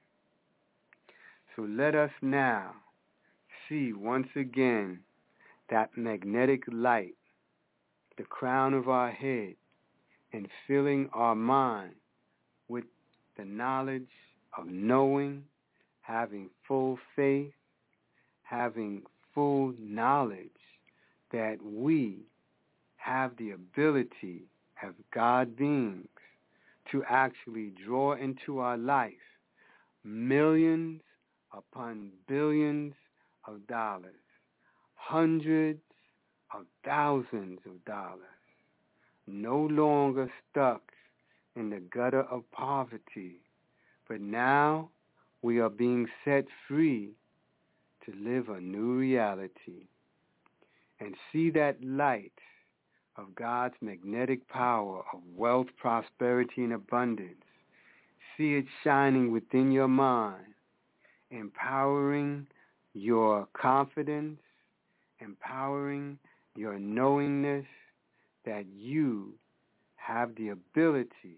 So let us now see once again that magnetic light, the crown of our head, and filling our mind with the knowledge of knowing, having full faith, having full knowledge that we have the ability as God beings to actually draw into our life millions upon billions of dollars, hundreds of thousands of dollars, no longer stuck in the gutter of poverty, but now we are being set free to live a new reality and see that light of God's magnetic power of wealth, prosperity, and abundance. See it shining within your mind, empowering your confidence, empowering your knowingness that you have the ability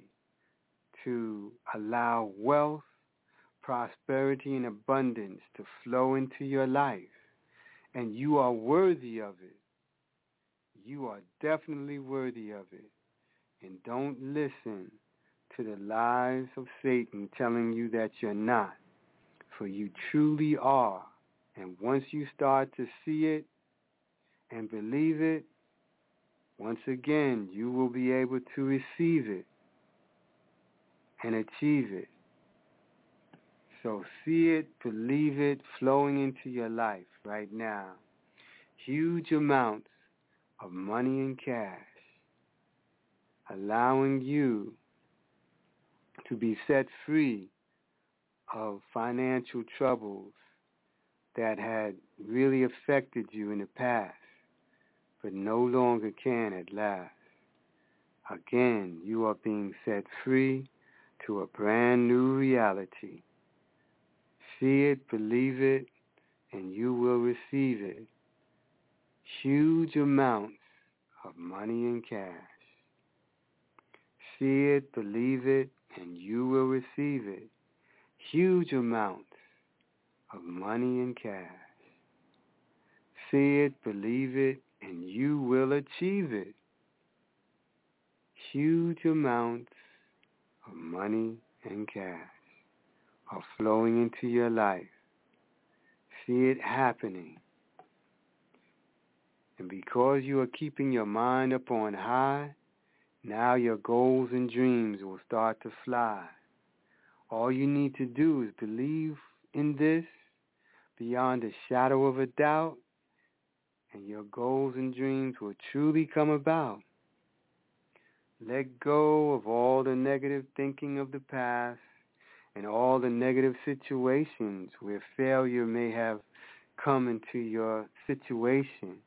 to allow wealth, prosperity, and abundance to flow into your life. And you are worthy of it. You are definitely worthy of it. And don't listen to the lies of Satan telling you that you're not. For you truly are. And once you start to see it and believe it, once again, you will be able to receive it and achieve it. So see it, believe it, flowing into your life right now. Huge amounts of money and cash, allowing you to be set free of financial troubles, that had really affected you in the past, but no longer can at last. Again, you are being set free to a brand new reality. See it, believe it, and you will receive it. Huge amounts of money and cash. See it, believe it, and you will receive it. Huge amounts of money and cash. See it, believe it, and you will achieve it. Huge amounts of money and cash are flowing into your life. See it happening. And because you are keeping your mind up on high, now your goals and dreams will start to fly. All you need to do is believe in this beyond a shadow of a doubt, and your goals and dreams will truly come about. Let go of all the negative thinking of the past and all the negative situations where failure may have come into your situation.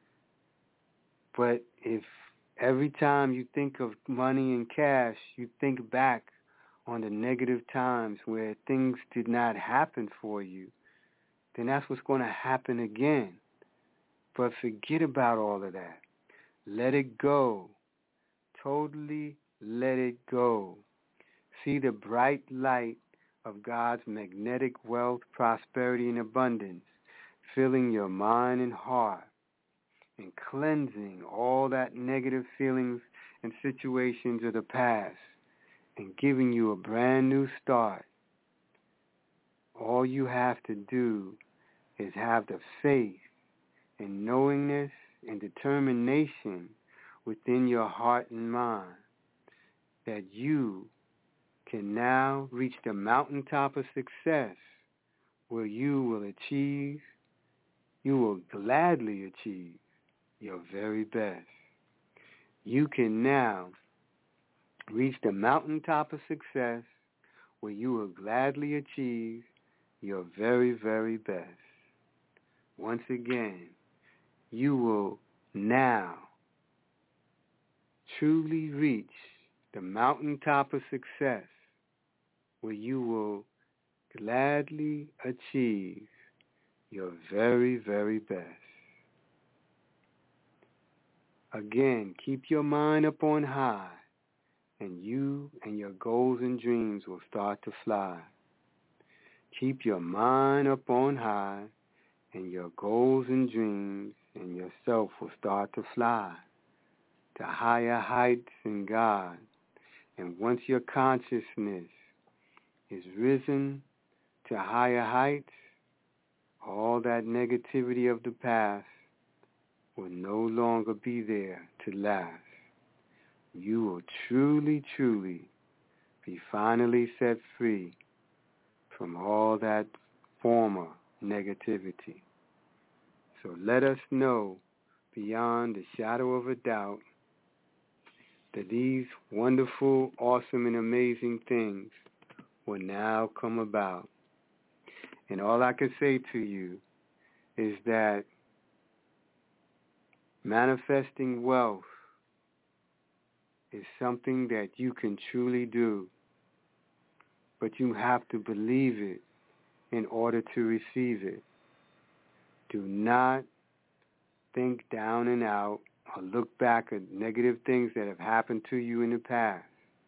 But if every time you think of money and cash, you think back on the negative times where things did not happen for you, then that's what's going to happen again. But forget about all of that. Let it go. Totally let it go. See the bright light of God's magnetic wealth, prosperity, and abundance filling your mind and heart and cleansing all that negative feelings and situations of the past and giving you a brand new start. All you have to do is have the faith and knowingness and determination within your heart and mind that you can now reach the mountaintop of success where you will achieve, you will gladly achieve your very best. You can now reach the mountaintop of success where you will gladly achieve your very, very best. Once again, you will now truly reach the mountaintop of success where you will gladly achieve your very, very best. Again, keep your mind up on high, and you and your goals and dreams will start to fly. Keep your mind up on high, and your goals and dreams and yourself will start to fly to higher heights in God. And once your consciousness is risen to higher heights, all that negativity of the past will no longer be there to last. You will truly, truly be finally set free from all that former negativity. So let us know beyond the shadow of a doubt that these wonderful, awesome, and amazing things will now come about. And all I can say to you is that manifesting wealth is something that you can truly do, but you have to believe it in order to receive it. Do not think down and out or look back at negative things that have happened to you in the past.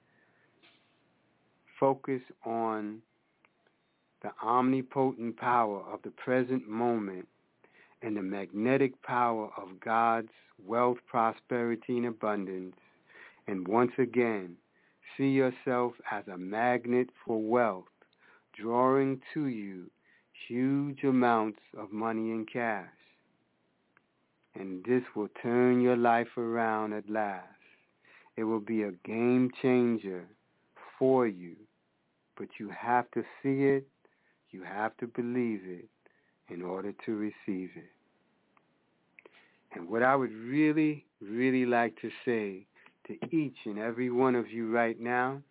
Focus on the omnipotent power of the present moment and the magnetic power of God's wealth, prosperity, and abundance. And once again, see yourself as a magnet for wealth, drawing to you huge amounts of money and cash. And this will turn your life around at last. It will be a game changer for you. But you have to see it, you have to believe it in order to receive it. And what I would really, really like to say to each and every one of you right now,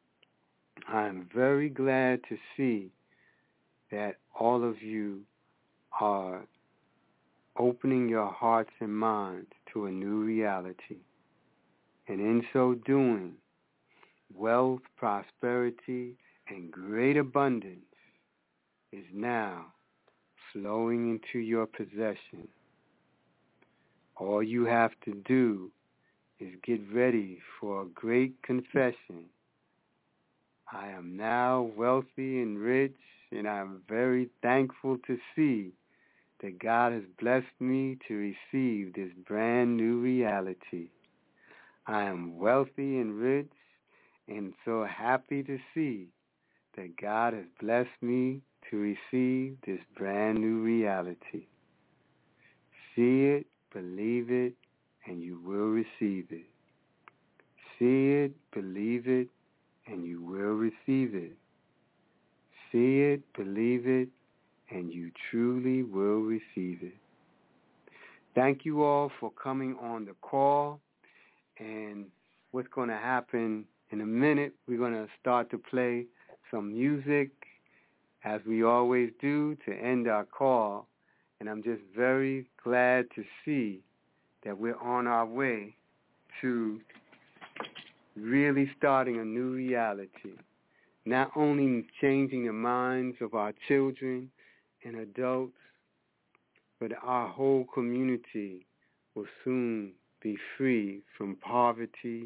I'm very glad to see that all of you are opening your hearts and minds to a new reality. And in so doing, wealth, prosperity, and great abundance is now flowing into your possession. All you have to do is get ready for a great confession. I am now wealthy and rich, and I am very thankful to see that God has blessed me to receive this brand new reality. I am wealthy and rich, and so happy to see that God has blessed me to receive this brand new reality. See it, believe it, and you will receive it. See it, believe it, and you will receive it. See it, believe it, and you truly will receive it. Thank you all for coming on the call. And what's going to happen in a minute, we're going to start to play some music, as we always do, to end our call. And I'm just very glad to see that we're on our way to really starting a new reality. Not only changing the minds of our children and adults, but our whole community will soon be free from poverty.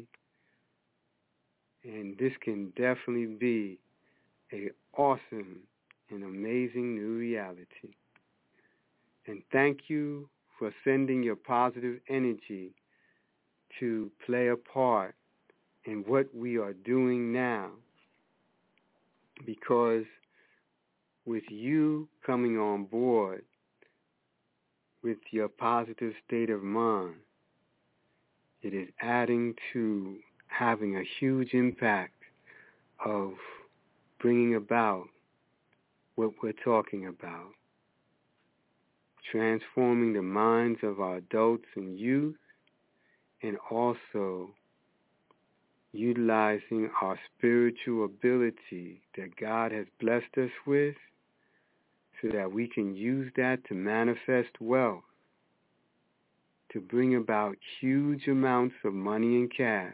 And this can definitely be an awesome and amazing new reality. And thank you for sending your positive energy to play a part in what we are doing now. Because with you coming on board with your positive state of mind, it is adding to having a huge impact of bringing about what we're talking about. Transforming the minds of our adults and youth, and also utilizing our spiritual ability that God has blessed us with, so that we can use that to manifest wealth, to bring about huge amounts of money and cash,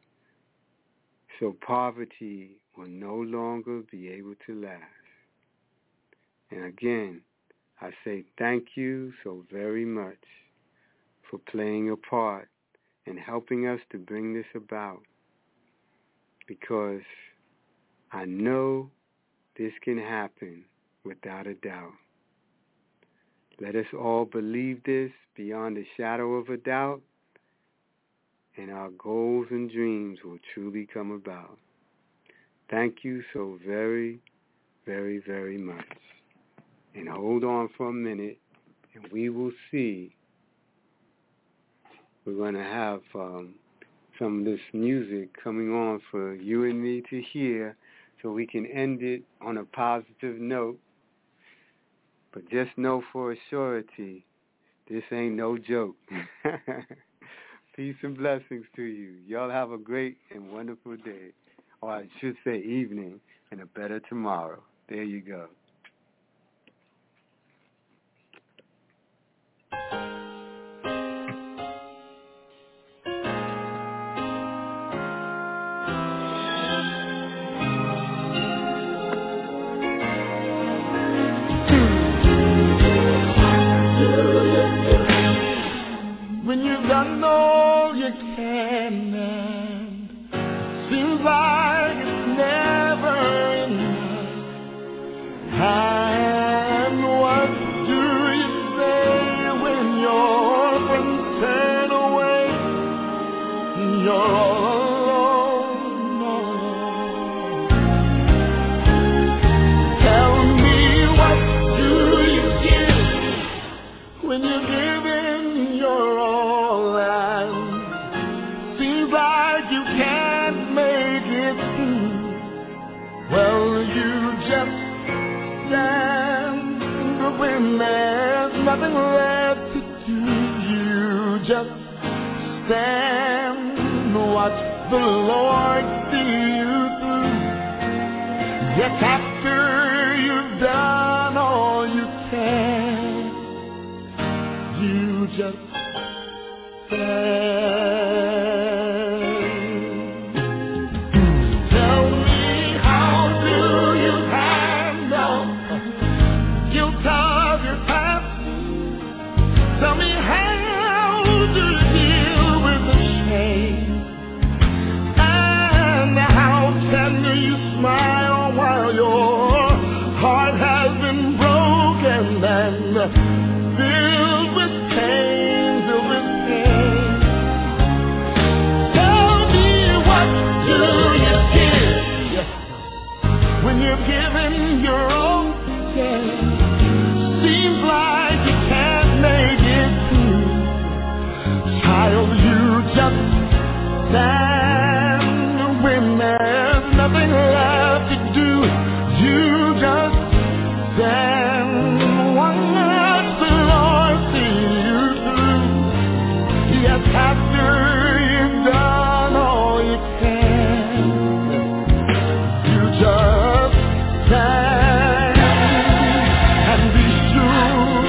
so poverty will no longer be able to last. And again, I say thank you so very much for playing a part and helping us to bring this about, because I know this can happen without a doubt. Let us all believe this beyond a shadow of a doubt, and our goals and dreams will truly come about. Thank you so very, very, very much. And hold on for a minute, and we will see. We're going to have um, some of this music coming on for you and me to hear, so we can end it on a positive note. But just know for a surety, this ain't no joke. Peace and blessings to you. Y'all have a great and wonderful day. Or I should say evening, and a better tomorrow. There you go. When you've done all you can, and seems like it's never enough. And what do you say when your friends turn away and you're all alone, all alone? Tell me, what do you give when you're giving your all, and seems like you can't make it through? Well, you just stand, but when there's nothing left to do, you just stand, watch the Lord see you through. Yes, after you've done all you can, just stand. Tell me, how do you handle guilt of your past? Tell me, how do you deal with the shame? And how tender you smile while your heart has been broken and filled with pain, filled with pain. Tell me, what do you give when you're giving your all? Yeah. Seems like you can't make it through. Child, you just stand when there's nothing left to do. You just stand. Watch the Lord see you through. Yes, after you've done all you can, you just stand and be sure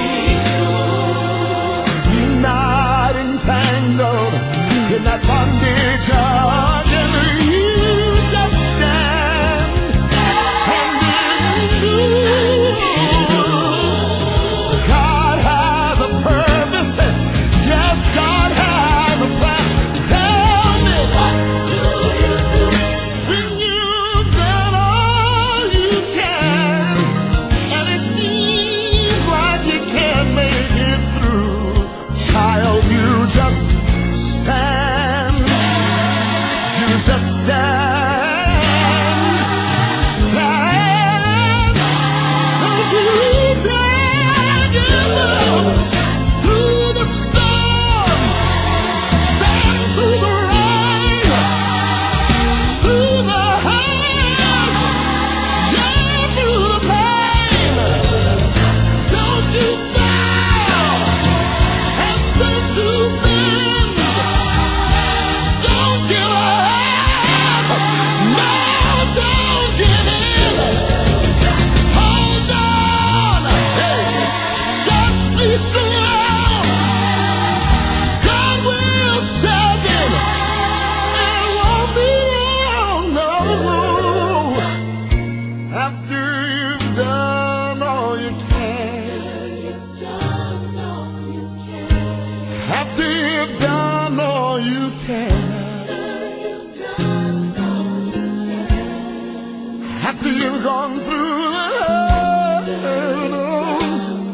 you're not entangled in that bondage again. You just stand and be sure God has a purpose. Yes, God has a plan. Tell me, what do you do when you've done all you can and it seems like you can't make it through? Child, you just stand. You just stand. Stand. You stand through the storm. Stand through the rain. Through the hurt. Yeah, through the pain. Don't you bow and don't you bend. Don't give up. No, don't give in. Hold on. Just be strong. God will step in. It won't be long, no. After you've done all you can. After you've done all you can. After you've gone through the hurdle.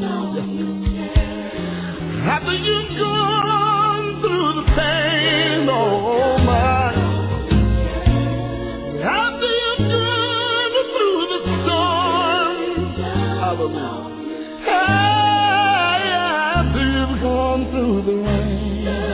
After you've gone through the pain, oh my. After you've gone through the storm. Hallelujah. Hey, after you've gone through the rain.